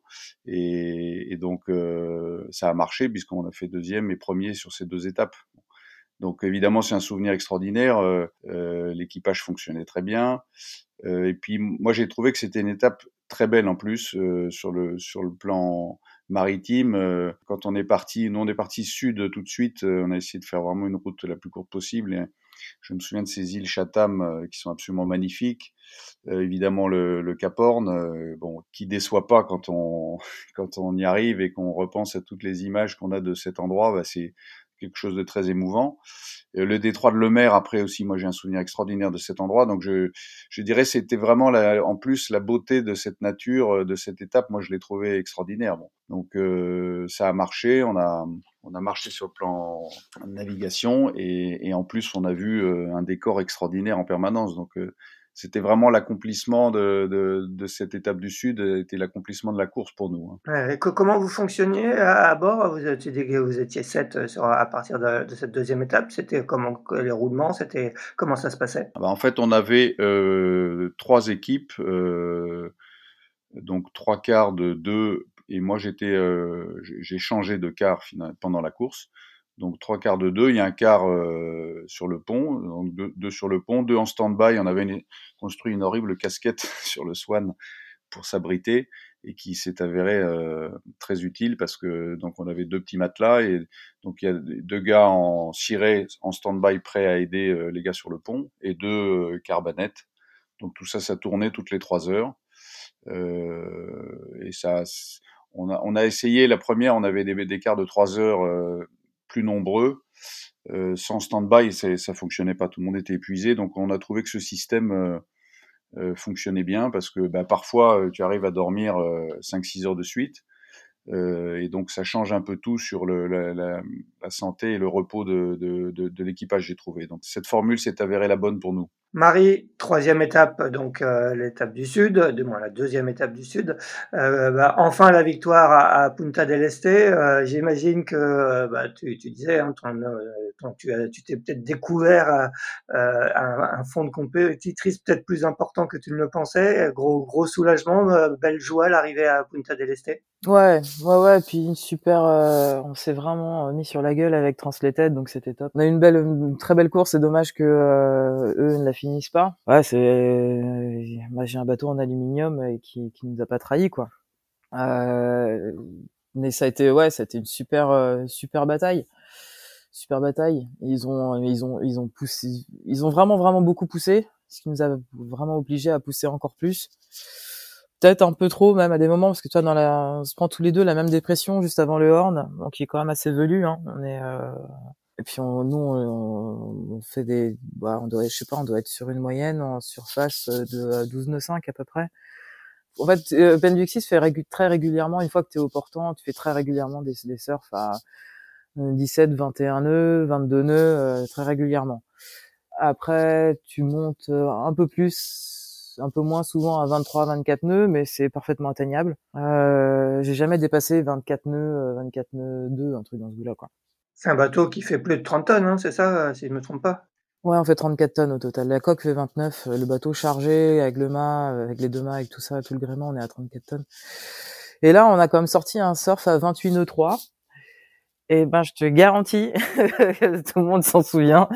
et, et donc euh, ça a marché puisqu'on a fait deuxième et premier sur ces deux étapes. Donc évidemment c'est un souvenir extraordinaire, euh, euh, l'équipage fonctionnait très bien, euh, et puis moi j'ai trouvé que c'était une étape très belle en plus euh, sur le sur le plan maritime. Euh, quand on est parti, nous on est parti sud tout de suite, euh, on a essayé de faire vraiment une route la plus courte possible. Et je me souviens de ces îles Chatham euh, qui sont absolument magnifiques. Euh, évidemment le, le Cap Horn, euh, bon, qui déçoit pas quand on quand on y arrive et qu'on repense à toutes les images qu'on a de cet endroit. Bah, c'est quelque chose de très émouvant. Euh, le détroit de Lemaire, après aussi, moi j'ai un souvenir extraordinaire de cet endroit. Donc je, je dirais c'était vraiment la, en plus la beauté de cette nature, de cette étape. Moi je l'ai trouvé extraordinaire. Bon. Donc euh, ça a marché. On a on a marché sur le plan de navigation, et, et en plus on a vu euh, un décor extraordinaire en permanence. Donc euh, c'était vraiment l'accomplissement de, de, de cette étape du Sud, était l'accomplissement de la course pour nous. Hein. Ouais, et que- comment vous fonctionniez à, à bord? Vous étiez, vous étiez sept euh, sur, à partir de, de cette deuxième étape. C'était comment que les roulements? C'était comment ça se passait? Ah bah, en fait, on avait euh, trois équipes, euh, donc trois quarts de deux, et moi j'étais, euh, j'ai j'ai changé de quart fina- pendant la course. Donc trois quarts de deux, il y a un quart euh, sur le pont, donc deux, deux sur le pont, deux en stand-by. On avait une- construit une horrible casquette sur le Swan pour s'abriter, et qui s'est avéré euh, très utile parce que donc on avait deux petits matelas, et donc il y a deux gars en ciré en stand-by prêts à aider euh, les gars sur le pont, et deux euh, carbanettes. Donc tout ça, ça tournait toutes les trois heures. Euh, et ça, on a, on a essayé la première, on avait des, des quarts de trois heures euh, plus nombreux. Euh, sans stand-by, ça fonctionnait pas, tout le monde était épuisé. Donc on a trouvé que ce système euh, euh, fonctionnait bien parce que bah, parfois euh, tu arrives à dormir euh, cinq six heures de suite, euh, et donc ça change un peu tout sur le, la, la, la santé et le repos de, de, de, de l'équipage, j'ai trouvé. Donc cette formule s'est avérée la bonne pour nous. Marie, troisième étape, donc euh, l'étape du Sud, du moins la deuxième étape du Sud. Euh, bah, enfin la victoire à, à Punta del Este. Euh, j'imagine que euh, bah, tu, tu disais, hein, ton, euh, ton, tu, as, tu t'es peut-être découvert euh, un, un fond de compétitrice peut-être plus important que tu ne le pensais. Gros, gros soulagement, euh, belle joie l'arrivée à Punta del Este. Ouais, ouais, ouais, puis une super, euh, on s'est vraiment mis sur la gueule avec Translated, donc c'était top. On a eu une belle, une très belle course, c'est dommage que euh, eux ne la finissent pas. Ouais, c'est, moi j'ai un bateau en aluminium et qui, qui nous a pas trahi, quoi. Euh, mais ça a été, ouais, ça a été une super, euh, super bataille, super bataille. Ils ont, ils ont, ils ont poussé, ils ont vraiment, vraiment beaucoup poussé, ce qui nous a vraiment obligés à pousser encore plus. Peut-être un peu trop même à des moments, parce que tu vois, dans la, on se prend tous les deux la même dépression juste avant le Horn, donc qui est quand même assez velu, hein. On est, euh... et puis on, nous on, on fait des, bah, on doit, je sais pas, on doit être sur une moyenne en surface de douze nœuds cinq à peu près. En fait, euh, Penduxis fait régu- très régulièrement, une fois que t'es au portant, tu fais très régulièrement des, des surfs à dix-sept, vingt et un nœuds, vingt-deux nœuds, euh, très régulièrement. Après, tu montes un peu plus, un peu moins souvent à vingt-trois, vingt-quatre nœuds, mais c'est parfaitement atteignable. Euh, j'ai jamais dépassé vingt-quatre nœuds, vingt-quatre nœuds deux, un truc dans ce goût-là, quoi. C'est un bateau qui fait plus de trente tonnes, hein, c'est ça, si je me trompe pas? Ouais, on fait trente-quatre tonnes au total. La coque fait vingt-neuf, le bateau chargé, avec le mât, avec les deux mâts, avec tout ça, tout le gréement, on est à trente-quatre tonnes. Et là, on a quand même sorti un surf à vingt-huit nœuds trois. Et ben, je te garantis, tout le monde s'en souvient,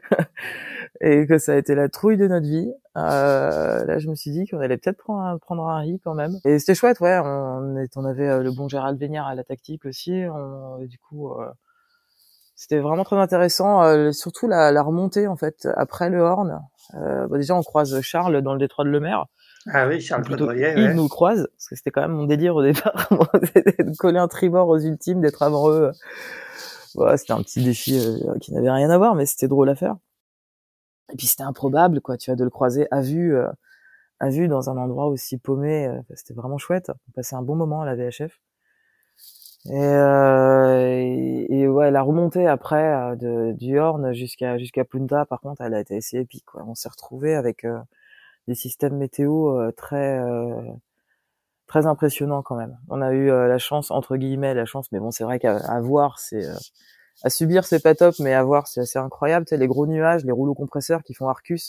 et que ça a été la trouille de notre vie. Euh, là, je me suis dit qu'on allait peut-être prendre un, prendre un riz quand même. Et c'était chouette, ouais. On, est, on avait le bon Gérald Vénière à la tactique aussi. On, du coup, euh, c'était vraiment très intéressant. Euh, surtout la, la remontée, en fait, après le Horn. Euh, bah déjà, on croise Charles dans le détroit de Lemaire. Ah oui, Charles Ou plutôt, Caudrelier, il ouais. nous croise, parce que c'était quand même mon délire au départ. C'était de coller un tribord aux ultimes, d'être avant eux. Ouais, c'était un petit défi euh, qui n'avait rien à voir, mais c'était drôle à faire. Et puis c'était improbable, quoi, tu vois, de le croiser à vue, euh, à vue dans un endroit aussi paumé. Euh, c'était vraiment chouette. On passait un bon moment à la V H F. Et, euh, et, et ouais, la remontée après euh, de, du Horn jusqu'à jusqu'à Punta, par contre, elle a été assez épique, quoi. On s'est retrouvé avec euh, des systèmes météo euh, très euh, très impressionnants quand même. On a eu euh, la chance, entre guillemets, la chance, mais bon, c'est vrai qu'à à voir, c'est euh, à subir, c'est pas top, mais à voir, c'est assez incroyable. Tu sais, les gros nuages, les rouleaux compresseurs qui font Arcus.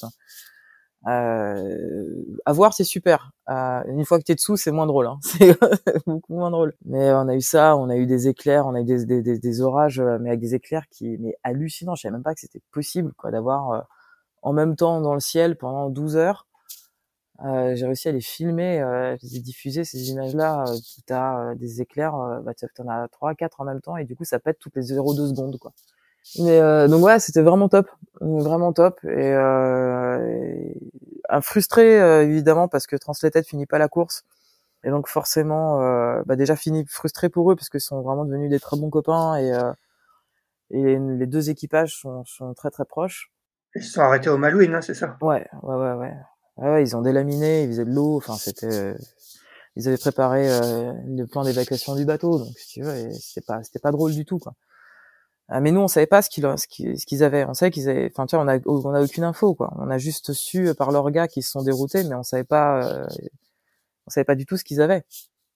Euh, à voir, c'est super. Euh, une fois que t'es dessous, c'est moins drôle. Hein. C'est beaucoup moins drôle. Mais on a eu ça, on a eu des éclairs, on a eu des, des, des, des orages, mais avec des éclairs qui, mais hallucinants. Je savais même pas que c'était possible, quoi, d'avoir euh, en même temps dans le ciel pendant douze heures. Euh, j'ai réussi à les filmer, euh, les diffuser ces images-là. Euh, t'as euh, des éclairs, euh, bah t'en as trois, quatre en même temps, et du coup ça pète toutes les zéro virgule deux secondes, quoi. Mais euh, donc ouais, c'était vraiment top, vraiment top. Et, euh, et un frustré euh, évidemment parce que Translated finit pas la course, et donc forcément, euh, bah déjà fini frustré pour eux parce qu'ils sont vraiment devenus des très bons copains, et, euh, et les deux équipages sont, sont très très proches. Ils se sont arrêtés au Malouine, hein, c'est ça? Ouais, ouais, ouais, ouais. Ouais, ouais, ils ont délaminé, ils faisaient de l'eau. Enfin, c'était, euh, ils avaient préparé euh, le plan d'évacuation du bateau, donc si tu veux, et c'était pas, c'était pas drôle du tout, quoi. Ah, mais nous, on savait pas ce qu'ils, ce qu'ils, ce qu'ils avaient. On savait qu'ils avaient, enfin, tu vois, on a, on a aucune info, quoi. On a juste su par leurs gars qu'ils se sont déroutés, mais on savait pas, euh, on savait pas du tout ce qu'ils avaient.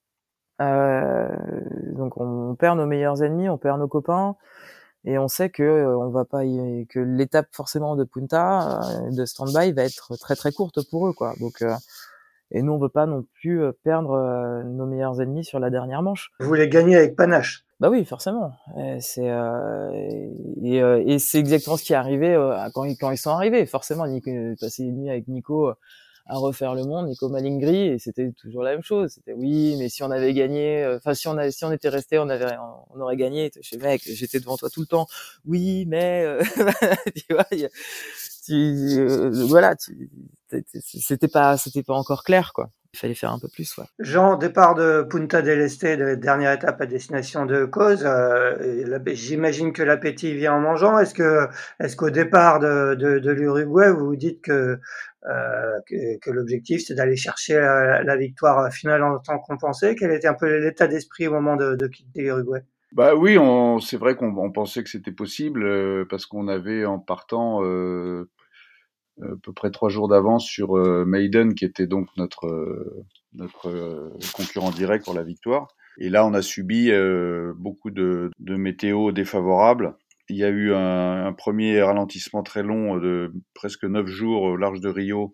Euh, donc, on perd nos meilleurs ennemis, on perd nos copains, et on sait que euh, on va pas, y, que l'étape forcément de Punta, euh, de stand-by, va être très très courte pour eux, quoi. Donc, euh, et nous, on veut pas non plus perdre euh, nos meilleurs ennemis sur la dernière manche. Vous voulez gagner avec panache? Bah oui, forcément. Et c'est euh, et, euh, et c'est exactement ce qui est arrivé euh, quand ils quand ils sont arrivés. Forcément, Nico passé une nuit avec Nico à refaire le monde, Nico Malingri, et c'était toujours la même chose. C'était oui, mais si on avait gagné, enfin euh, si on avait, si on était resté, on avait on, on aurait gagné. Je sais, mec, j'étais devant toi tout le temps. Oui, mais euh, tu vois, y a, tu, euh, voilà, tu, c'était pas c'était pas encore clair, quoi. Il fallait faire un peu plus, ouais. Jean, départ de Punta del Este, de dernière étape à destination de Causes. Euh, j'imagine que l'appétit vient en mangeant. Est-ce que, est-ce qu'au départ de, de, de l'Uruguay, vous vous dites que, euh, que, que l'objectif c'est d'aller chercher la, la victoire finale en temps compensé? Quel était un peu l'état d'esprit au moment de, de quitter l'Uruguay? Bah oui, on, c'est vrai qu'on on pensait que c'était possible euh, parce qu'on avait en partant euh, à peu près trois jours d'avance sur euh, Maiden, qui était donc notre euh, notre euh, concurrent direct pour la victoire. Et là, on a subi euh, beaucoup de, de météo défavorables. Il y a eu un, un premier ralentissement très long de presque neuf jours au large de Rio.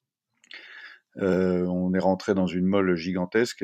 Euh, on est rentré dans une molle gigantesque.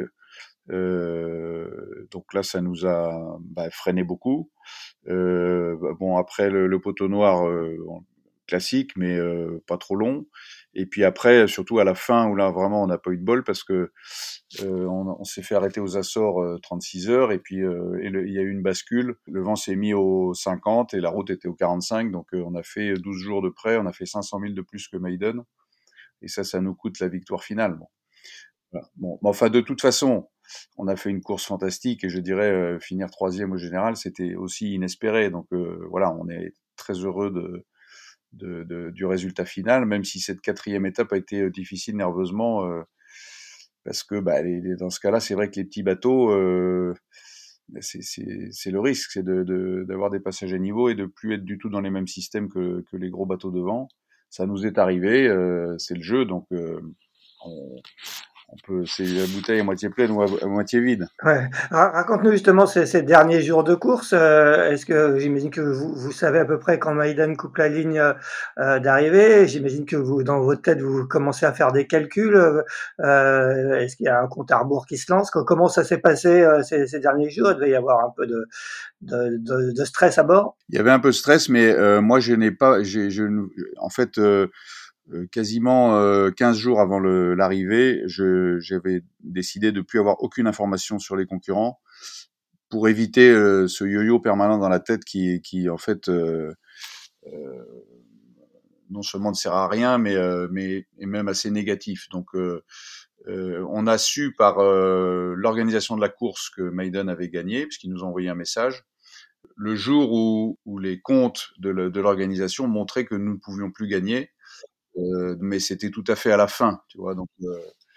Euh, donc là, ça nous a bah, freiné beaucoup. Euh, bon, après le, le poteau noir euh, classique, mais euh, pas trop long. Et puis après, surtout à la fin, où là vraiment on n'a pas eu de bol parce que euh, on, on s'est fait arrêter aux Açores euh, trente-six heures, et puis euh, et le, il y a eu une bascule. Le vent s'est mis au cinquante et la route était au quarante-cinq, donc euh, on a fait douze jours de près, on a fait cinq cent mille de plus que Maiden, et ça, ça nous coûte la victoire finale. Bon, voilà. Bon, mais enfin de toute façon, on a fait une course fantastique, et je dirais euh, finir troisième au général, c'était aussi inespéré. Donc euh, voilà, on est très heureux de de, de, du résultat final, même si cette quatrième étape a été difficile nerveusement, euh, parce que bah, les, les, dans ce cas-là, c'est vrai que les petits bateaux, euh, c'est, c'est, c'est le risque, c'est de, de, d'avoir des passages à niveau et de plus être du tout dans les mêmes systèmes que, que les gros bateaux devant. Ça nous est arrivé, euh, c'est le jeu, donc euh, on, on peut, c'est la bouteille à moitié pleine ou à, à moitié vide. Ouais. Raconte-nous justement ces, ces derniers jours de course. Euh, est-ce que j'imagine que vous, vous savez à peu près quand Maiden coupe la ligne euh, d'arrivée? J'imagine que vous, dans votre tête, vous commencez à faire des calculs. Euh, est-ce qu'il y a un compte à rebours qui se lance? Comment ça s'est passé euh, ces, ces derniers jours? Il devait y avoir un peu de, de, de, de stress à bord. Il y avait un peu de stress, mais euh, moi je n'ai pas, j'ai, je, en fait. Euh, Euh, quasiment euh, quinze jours avant le, l'arrivée, je, j'avais décidé de plus avoir aucune information sur les concurrents pour éviter euh, ce yo-yo permanent dans la tête qui, qui en fait, euh, euh, non seulement ne sert à rien, mais, euh, mais est même assez négatif. Donc, euh, euh, on a su par euh, l'organisation de la course que Maiden avait gagné, puisqu'ils nous ont envoyé un message. Le jour où, où les comptes de, le, de l'organisation montraient que nous ne pouvions plus gagner, Euh, mais c'était tout à fait à la fin, tu vois. Donc, euh,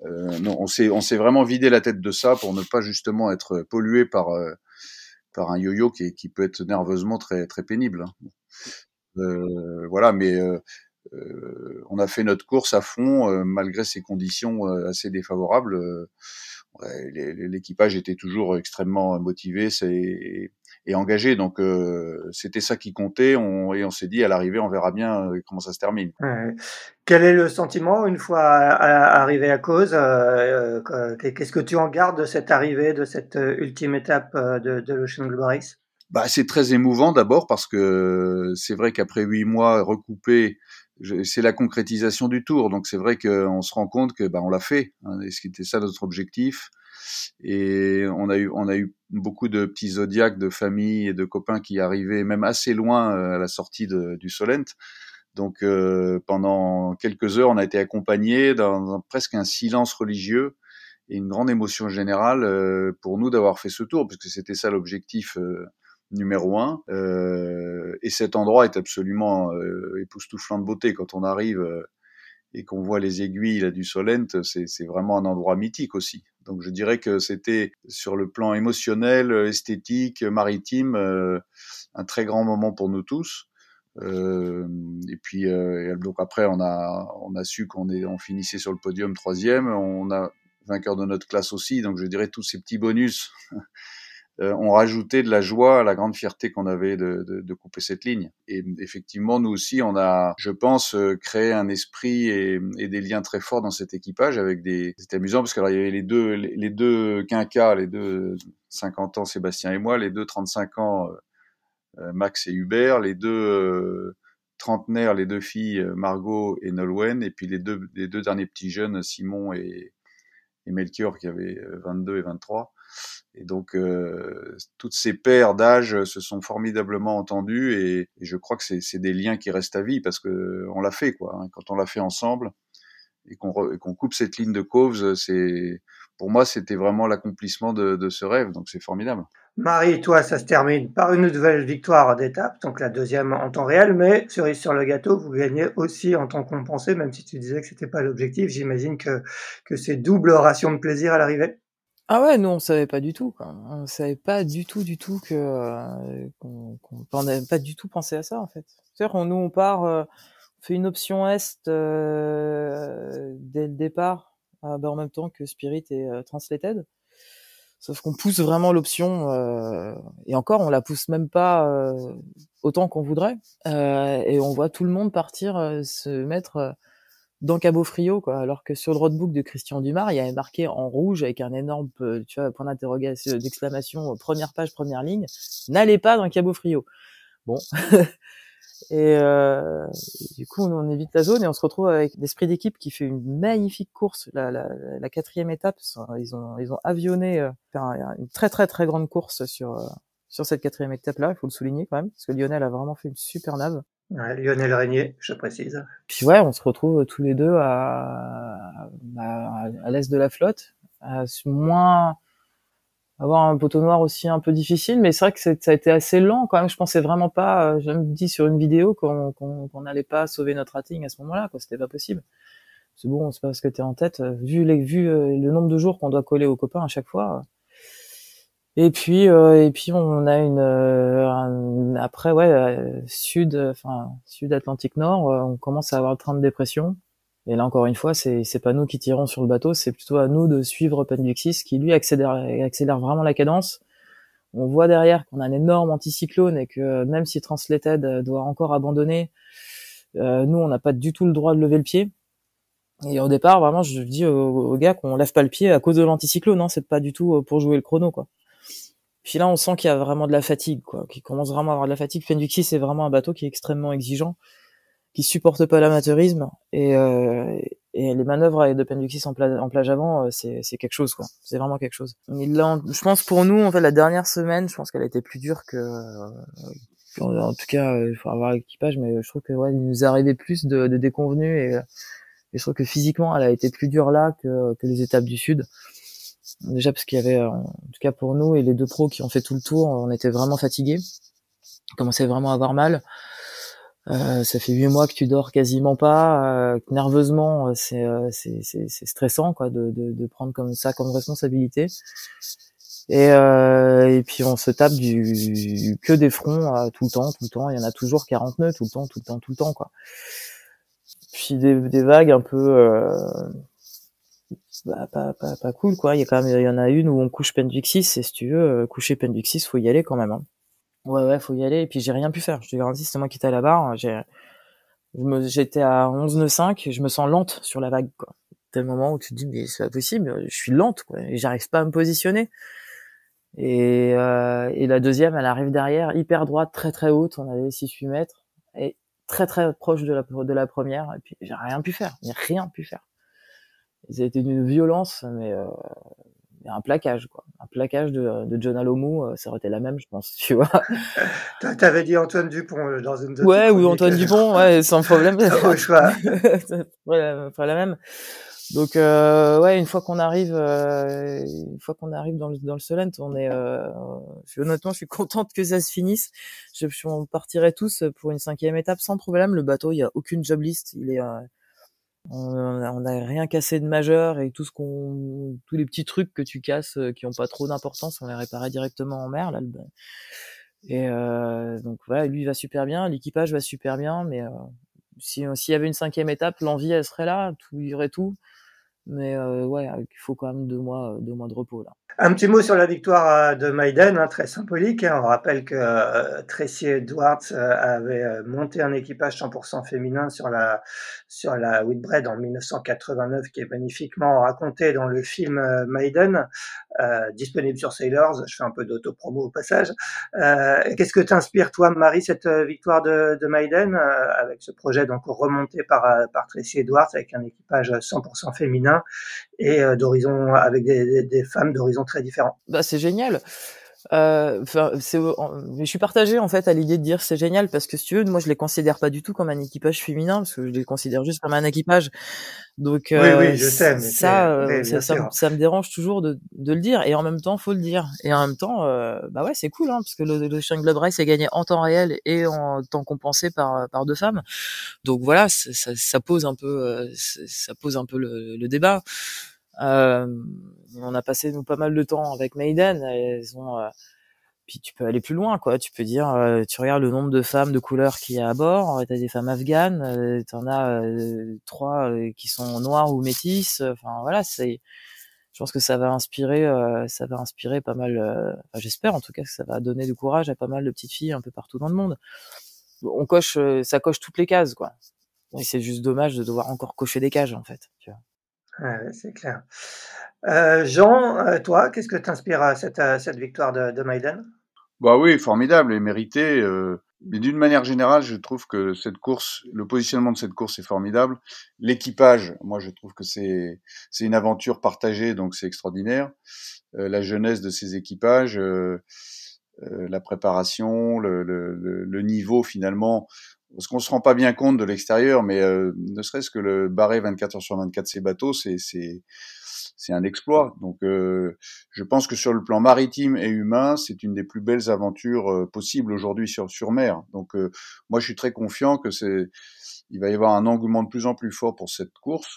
euh, non, on s'est on s'est vraiment vidé la tête de ça pour ne pas justement être pollué par euh, par un yo-yo qui, est, qui peut être nerveusement très très pénible. Euh, voilà, mais euh, euh, on a fait notre course à fond euh, malgré ces conditions euh, assez défavorables. Euh, ouais, l'équipage était toujours extrêmement motivé et, et engagé, donc euh, c'était ça qui comptait. On, et on s'est dit à l'arrivée, on verra bien comment ça se termine. Ouais. Quel est le sentiment une fois arrivé à Causes? euh, euh, Qu'est-ce que tu en gardes de cette arrivée, de cette ultime étape de, de l'Ocean Globe Race? Bah, c'est très émouvant d'abord parce que c'est vrai qu'après huit mois recoupés, c'est la concrétisation du tour. Donc c'est vrai qu'on se rend compte que bah, on l'a fait, hein, et c'était ça notre objectif. Et on a eu on a eu beaucoup de petits zodiacs de famille et de copains qui arrivaient même assez loin à la sortie de, du Solent. Donc euh, pendant quelques heures, on a été accompagnés dans, dans presque un silence religieux et une grande émotion générale euh, pour nous d'avoir fait ce tour, parce que c'était ça l'objectif euh, numéro un. Euh, et cet endroit est absolument euh, époustouflant de beauté. Quand on arrive euh, et qu'on voit les aiguilles là, du Solent, c'est, c'est vraiment un endroit mythique aussi. Donc je dirais que c'était sur le plan émotionnel, esthétique, maritime, euh, un très grand moment pour nous tous. Euh, et puis euh, donc après on a on a su qu'on est on finissait sur le podium troisième, on a vainqueur de notre classe aussi, donc je dirais tous ces petits bonus euh, ont rajouté de la joie à la grande fierté qu'on avait de, de, de couper cette ligne. Et effectivement nous aussi on a, je pense, créé un esprit et, et des liens très forts dans cet équipage avec des, c'était amusant parce qu'il y avait les deux les, les deux quinquas, les deux cinquante ans Sébastien et moi, les deux trente-cinq ans Max et Hubert, les deux euh, trentenaires, les deux filles Margot et Nolwenn, et puis les deux, les deux derniers petits jeunes Simon et, et Melchior qui avaient vingt-deux et vingt-trois. Et donc euh, toutes ces paires d'âge se sont formidablement entendues et, et je crois que c'est, c'est des liens qui restent à vie parce que on l'a fait quoi. Hein, quand on l'a fait ensemble et qu'on, re, et qu'on coupe cette ligne de Cauves, c'est pour moi c'était vraiment l'accomplissement de, de ce rêve. Donc c'est formidable. Marie, toi, ça se termine par une nouvelle victoire d'étape, donc la deuxième en temps réel, mais cerise sur le gâteau, vous gagnez aussi en temps compensé, même si tu disais que c'était pas l'objectif. J'imagine que, que c'est double ration de plaisir à l'arrivée. Ah ouais, nous on savait pas du tout, quoi. On savait pas du tout, du tout que euh, qu'on, qu'on on n'avait pas du tout pensé à ça en fait. C'est-à-dire qu'on nous on part, euh, on fait une option est euh, dès le départ, euh, bah, en même temps que Spirit et euh, Translated. Sauf qu'on pousse vraiment l'option, euh, et encore, on la pousse même pas euh, autant qu'on voudrait. Euh, et on voit tout le monde partir euh, se mettre euh, dans Cabo Frio, quoi. Alors que sur le roadbook de Christian Dumas, il y avait marqué en rouge avec un énorme, euh, tu vois, point d'interrogation, d'exclamation, première page, première ligne, n'allez pas dans Cabo Frio. Bon. Et euh, du coup, on évite la zone et on se retrouve avec l'esprit d'équipe qui fait une magnifique course. La, la, la quatrième étape, ils ont ils ont avionné euh, une très très très grande course sur euh, sur cette quatrième étape-là. Il faut le souligner quand même parce que Lionel a vraiment fait une super nave. Ouais, Lionel Régnier, je précise. Puis ouais, on se retrouve tous les deux à à, à l'est de la flotte, à moins avoir un poteau noir aussi un peu difficile, mais c'est vrai que c'est, ça a été assez lent quand même. Je pensais vraiment pas, je me dis sur une vidéo qu'on qu'on qu'on n'allait pas sauver notre rating à ce moment-là, quoi. C'était pas possible. C'est bon, c'est pas parce que t'es en tête, vu les vu le nombre de jours qu'on doit coller aux copains à chaque fois. Et puis euh, et puis on a une euh, un, après ouais euh, sud, enfin sud Atlantique Nord, euh, on commence à avoir le train de dépression. Et là, encore une fois, c'est, c'est pas nous qui tirons sur le bateau, c'est plutôt à nous de suivre Penduxis, qui lui accélère, accélère vraiment la cadence. On voit derrière qu'on a un énorme anticyclone et que même si Translated doit encore abandonner, euh, nous, on n'a pas du tout le droit de lever le pied. Et au départ, vraiment, je dis aux, aux gars qu'on lève pas le pied à cause de l'anticyclone, hein, c'est pas du tout pour jouer le chrono, quoi. Puis là, on sent qu'il y a vraiment de la fatigue, quoi, qu'il commence vraiment à avoir de la fatigue. Penduxis, c'est vraiment un bateau qui est extrêmement exigeant, qui supporte pas l'amateurisme, et, euh, et les manœuvres de Penduxis en, pla- en plage avant, c'est, c'est quelque chose, quoi. C'est vraiment quelque chose. Et là, je pense pour nous, en fait, la dernière semaine, je pense qu'elle a été plus dure que, euh, en tout cas, il faut avoir l'équipage, mais je trouve que ouais, il nous est arrivé plus de, de déconvenus, et, et je trouve que physiquement, elle a été plus dure là que, que les étapes du sud. Déjà parce qu'il y avait, en tout cas pour nous et les deux pros qui ont fait tout le tour, on était vraiment fatigués, on commençait vraiment à avoir mal. Euh, ça fait huit mois que tu dors quasiment pas. Euh, nerveusement, c'est, euh, c'est, c'est, c'est stressant, quoi, de, de, de prendre comme ça comme responsabilité. Et, euh, et puis on se tape du que des fronts euh, tout le temps, tout le temps. Il y en a toujours quarante nœuds, tout le temps, tout le temps, tout le temps, quoi. Puis des, des vagues un peu euh, bah, pas, pas, pas cool, quoi. Il y a quand même, il y en a une où on couche Penvixis, et si tu veux, coucher Penvixis, faut y aller quand même, hein. Ouais, ouais, faut y aller. Et puis j'ai rien pu faire. Je te garantis, c'est moi qui étais à la barre. J'ai, je me, j'étais à onze nœuds cinq, je me sens lente sur la vague, quoi. Tel moment où tu te dis, mais c'est pas possible, je suis lente, quoi. Et j'arrive pas à me positionner. Et, euh, et la deuxième, elle arrive derrière, hyper droite, très très haute. On avait six huit mètres. Et très très proche de la, de la première. Et puis j'ai rien pu faire. J'ai rien pu faire. C'était d'une violence, mais, euh, mais un plaquage, quoi. Un plaquage de, de John Alomou, ça aurait été la même, je pense, tu vois. T'avais dit Antoine Dupont dans une de tes Ouais, ou chroniques. Antoine Dupont, ouais, sans problème. Au choix. Ouais, pas la même. Donc, euh, ouais, une fois qu'on arrive, euh, une fois qu'on arrive dans le, dans le Solent, on est, euh, je, honnêtement, je suis contente que ça se finisse. Je, je, on partirait tous pour une cinquième étape sans problème. Le bateau, il y a aucune job list. Il est, euh, on n'a rien cassé de majeur, et tout ce qu'on, tous les petits trucs que tu casses euh, qui ont pas trop d'importance, on les réparait directement en mer, là. Le, et euh, donc voilà, lui il va super bien, l'équipage va super bien, mais euh, si s'il y avait une cinquième étape, l'envie elle serait là, tout il y aurait tout, mais euh, ouais, il faut quand même deux mois, deux mois de repos là. Un petit mot sur la victoire de Maiden, hein, très symbolique. Hein. On rappelle que euh, Tracy Edwards euh, avait euh, monté un équipage cent pour cent féminin sur la sur la Whitbread en dix-neuf cent quatre-vingt-neuf, qui est magnifiquement raconté dans le film euh, Maiden, euh, disponible sur Sailors. Je fais un peu d'auto-promo au passage. Euh, qu'est-ce que t'inspire, toi, Marie, cette victoire de, de Maiden, euh, avec ce projet donc remonté par par Tracy Edwards avec un équipage cent pour cent féminin et euh, d'horizons avec des, des, des femmes d'horizons très différents. Bah c'est génial. Euh, enfin, c'est, je suis partagée en fait à l'idée de dire c'est génial, parce que si tu veux, moi je les considère pas du tout comme un équipage féminin, parce que je les considère juste comme un équipage. Donc oui, euh, oui, je sais, mais ça, euh, oui, ça, ça, me, ça me dérange toujours de, de le dire, et en même temps faut le dire. Et en même temps, euh, bah ouais, c'est cool, hein, parce que le, le Ocean Globe Race est gagné en temps réel et en temps compensé par par deux femmes. Donc voilà, ça, ça pose un peu, ça pose un peu le, le débat. Euh, on a passé nous pas mal de temps avec Maiden. Elles ont, euh, puis tu peux aller plus loin, quoi. Tu peux dire, euh, tu regardes le nombre de femmes de couleur qu'il y a à bord. T'as des femmes afghanes, euh, t'en as euh, trois euh, qui sont noires ou métisses. Enfin voilà, c'est. Je pense que ça va inspirer, euh, ça va inspirer pas mal. Euh, enfin, j'espère en tout cas que ça va donner du courage à pas mal de petites filles un peu partout dans le monde. On coche, euh, ça coche toutes les cases, quoi. Et c'est juste dommage de devoir encore cocher des cages, en fait. Tu vois. Ouais, c'est clair. Euh, Jean, euh, toi, qu'est-ce que t'inspire à cette, à cette victoire de, de Maiden? Bah oui, formidable et mérité. Euh, mais d'une manière générale, je trouve que cette course, le positionnement de cette course est formidable. L'équipage, moi, je trouve que c'est c'est une aventure partagée, donc c'est extraordinaire. Euh, la jeunesse de ces équipages, euh, euh, la préparation, le, le, le, le niveau finalement. Parce qu'on se rend pas bien compte de l'extérieur, mais euh, ne serait-ce que le barrer vingt-quatre heures sur vingt-quatre ces bateaux, c'est c'est c'est un exploit. Donc, euh, je pense que sur le plan maritime et humain, c'est une des plus belles aventures euh, possibles aujourd'hui sur sur mer. Donc, euh, moi, je suis très confiant que c'est, il va y avoir un engouement de plus en plus fort pour cette course.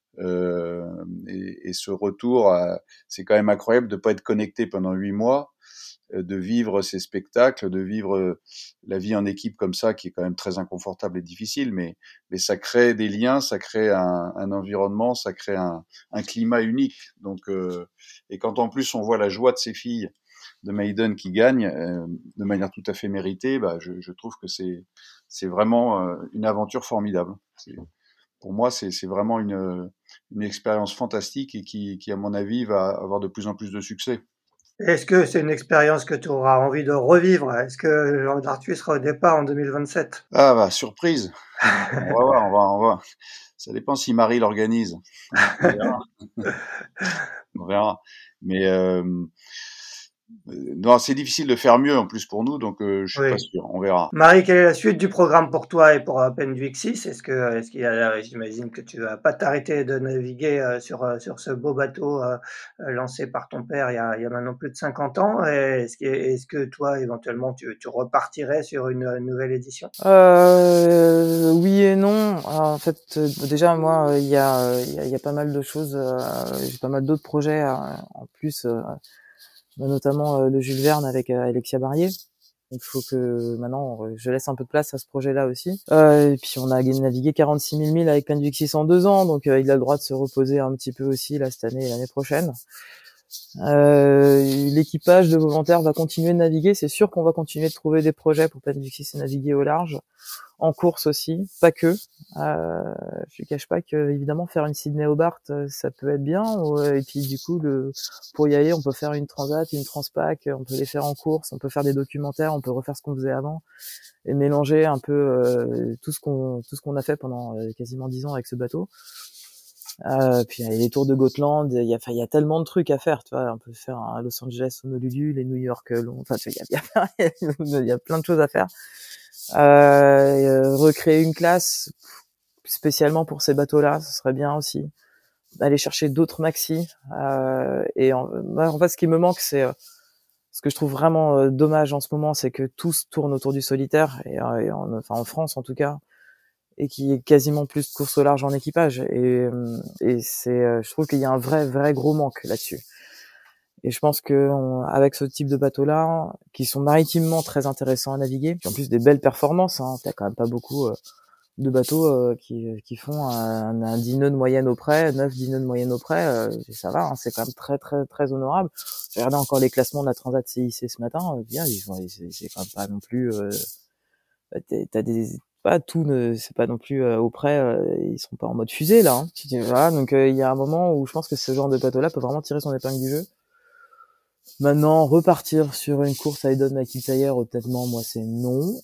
Euh, et, et ce retour, à, c'est quand même incroyable de pas être connecté pendant huit mois, de vivre ces spectacles, de vivre la vie en équipe comme ça, qui est quand même très inconfortable et difficile, mais, mais ça crée des liens, ça crée un, un environnement, ça crée un, un climat unique. Donc, euh, et quand en plus on voit la joie de ces filles de Maiden qui gagnent euh, de manière tout à fait méritée, bah, je, je trouve que c'est, c'est vraiment euh, une aventure formidable. C'est, pour moi, c'est, c'est vraiment une, une expérience fantastique et qui, qui, à mon avis, va avoir de plus en plus de succès. Est-ce que c'est une expérience que tu auras envie de revivre? Est-ce que Jean d'Arthuis sera au départ en deux mille vingt-sept? Ah bah, surprise. On va voir, on va, on va. Ça dépend si Marie l'organise. On verra. On verra. Mais euh, non, c'est difficile de faire mieux en plus pour nous, donc euh, je suis Oui. pas sûr. On verra. Marie, quelle est la suite du programme pour toi et pour euh, Penduix six? Est-ce que, est-ce qu'il y a, j'imagine que tu vas pas t'arrêter de naviguer euh, sur euh, sur ce beau bateau euh, euh, lancé par ton père il y a, il y a maintenant plus de cinquante ans. Et est-ce que, est-ce que toi, éventuellement, tu, tu repartirais sur une, une nouvelle édition? Euh, oui et non. Alors, en fait, euh, déjà moi, euh, il y a, euh, il y a, il y a pas mal de choses. euh, J'ai pas mal d'autres projets euh, en plus, euh, notamment euh, le Jules Verne avec euh, Alexia Barrier. Il faut que maintenant euh, je laisse un peu de place à ce projet-là aussi. Euh, et puis on a navigué quarante-six mille milles avec Penduix six en deux ans, donc euh, il a le droit de se reposer un petit peu aussi là cette année et l'année prochaine. Euh, l'équipage de volontaires va continuer de naviguer. C'est sûr qu'on va continuer de trouver des projets pour Penduix six et naviguer au large, en course aussi, pas que. Euh, je ne cache pas que évidemment faire une Sydney Hobart, ça peut être bien. Et puis du coup, le, pour y aller, on peut faire une transat, une transpac, on peut les faire en course, on peut faire des documentaires, on peut refaire ce qu'on faisait avant et mélanger un peu euh, tout ce qu'on tout ce qu'on a fait pendant euh, quasiment dix ans avec ce bateau. Euh, puis il y a les tours de Gotland, il y a, enfin, il y a tellement de trucs à faire, tu vois. On peut faire un Los Angeles Honolulu, les New York Londres, enfin, tu vois, il y a, il y a, il y a plein de choses à faire. Euh, recréer une classe spécialement pour ces bateaux-là, ce serait bien aussi. Aller chercher d'autres maxi. Euh, et en, en fait, ce qui me manque, c'est ce que je trouve vraiment euh, dommage en ce moment, c'est que tout se tourne autour du solitaire, et, et en, enfin en France en tout cas, et qui est quasiment plus de course au large en équipage. Et, et c'est, je trouve qu'il y a un vrai, vrai gros manque là-dessus. Et je pense que on, avec ce type de bateaux-là, qui sont maritimement très intéressants à naviguer, puis en plus des belles performances, hein, t'as quand même pas beaucoup euh, de bateaux euh, qui, qui font un, un dix nœuds de moyenne au près, neuf dix nœuds de moyenne au près, euh, ça va, hein, c'est quand même très, très, très honorable. J'ai regardé encore les classements de la Transat C I C ce matin, euh, bien, ils sont, c'est, c'est quand même pas non plus, euh, t'as des, pas tout ne, c'est pas non plus euh, auprès, euh, ils sont pas en mode fusée là. Hein. Voilà, donc il euh, y a un moment où je pense que ce genre de bateau-là peut vraiment tirer son épingle du jeu. Maintenant, repartir sur une course à Edon McIntyre, honnêtement, moi c'est non.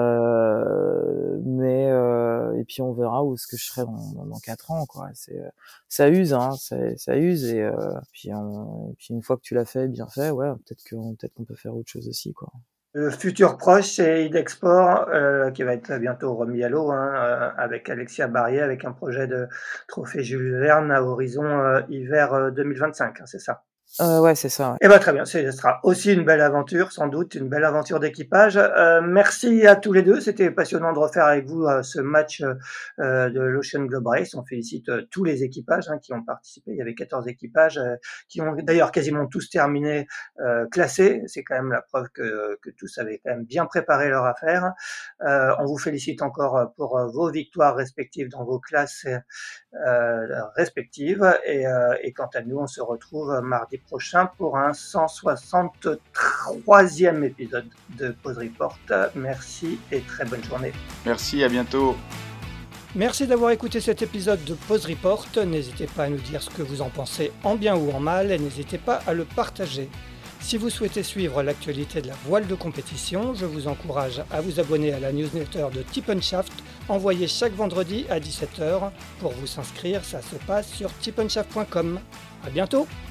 Euh, mais euh, et puis on verra où est-ce que je serai dans, dans quatre ans, quoi. C'est, ça use, hein, ça, ça use et euh, puis, on, et puis une fois que tu l'as fait, bien fait, ouais, peut-être qu'on, peut-être qu'on peut faire autre chose aussi, quoi. Le futur proche, c'est Idexport, euh, qui va être bientôt remis à l'eau, hein, euh, avec Alexia Barrier, avec un projet de trophée Jules Verne à horizon euh, hiver deux mille vingt-cinq, hein, c'est ça? Euh, ouais, c'est ça. Ouais. Eh ben très bien, ce sera aussi une belle aventure, sans doute, une belle aventure d'équipage. Euh, merci à tous les deux, c'était passionnant de refaire avec vous euh, ce match euh, de l'Ocean Globe Race. On félicite euh, tous les équipages hein, qui ont participé. Il y avait quatorze équipages euh, qui ont d'ailleurs quasiment tous terminé euh, classés. C'est quand même la preuve que, que tous avaient quand même bien préparé leur affaire. Euh, on vous félicite encore pour euh, vos victoires respectives dans vos classes euh, respectives. Et, euh, et quant à nous, on se retrouve mardi prochain pour un cent soixante-troisième épisode de Pause Report. Merci et très bonne journée. Merci, à bientôt. Merci d'avoir écouté cet épisode de Pause Report. N'hésitez pas à nous dire ce que vous en pensez en bien ou en mal et n'hésitez pas à le partager. Si vous souhaitez suivre l'actualité de la voile de compétition, je vous encourage à vous abonner à la newsletter de Tip and Shaft, envoyée chaque vendredi à dix-sept heures. Pour vous inscrire, ça se passe sur tip and shaft point com. À bientôt!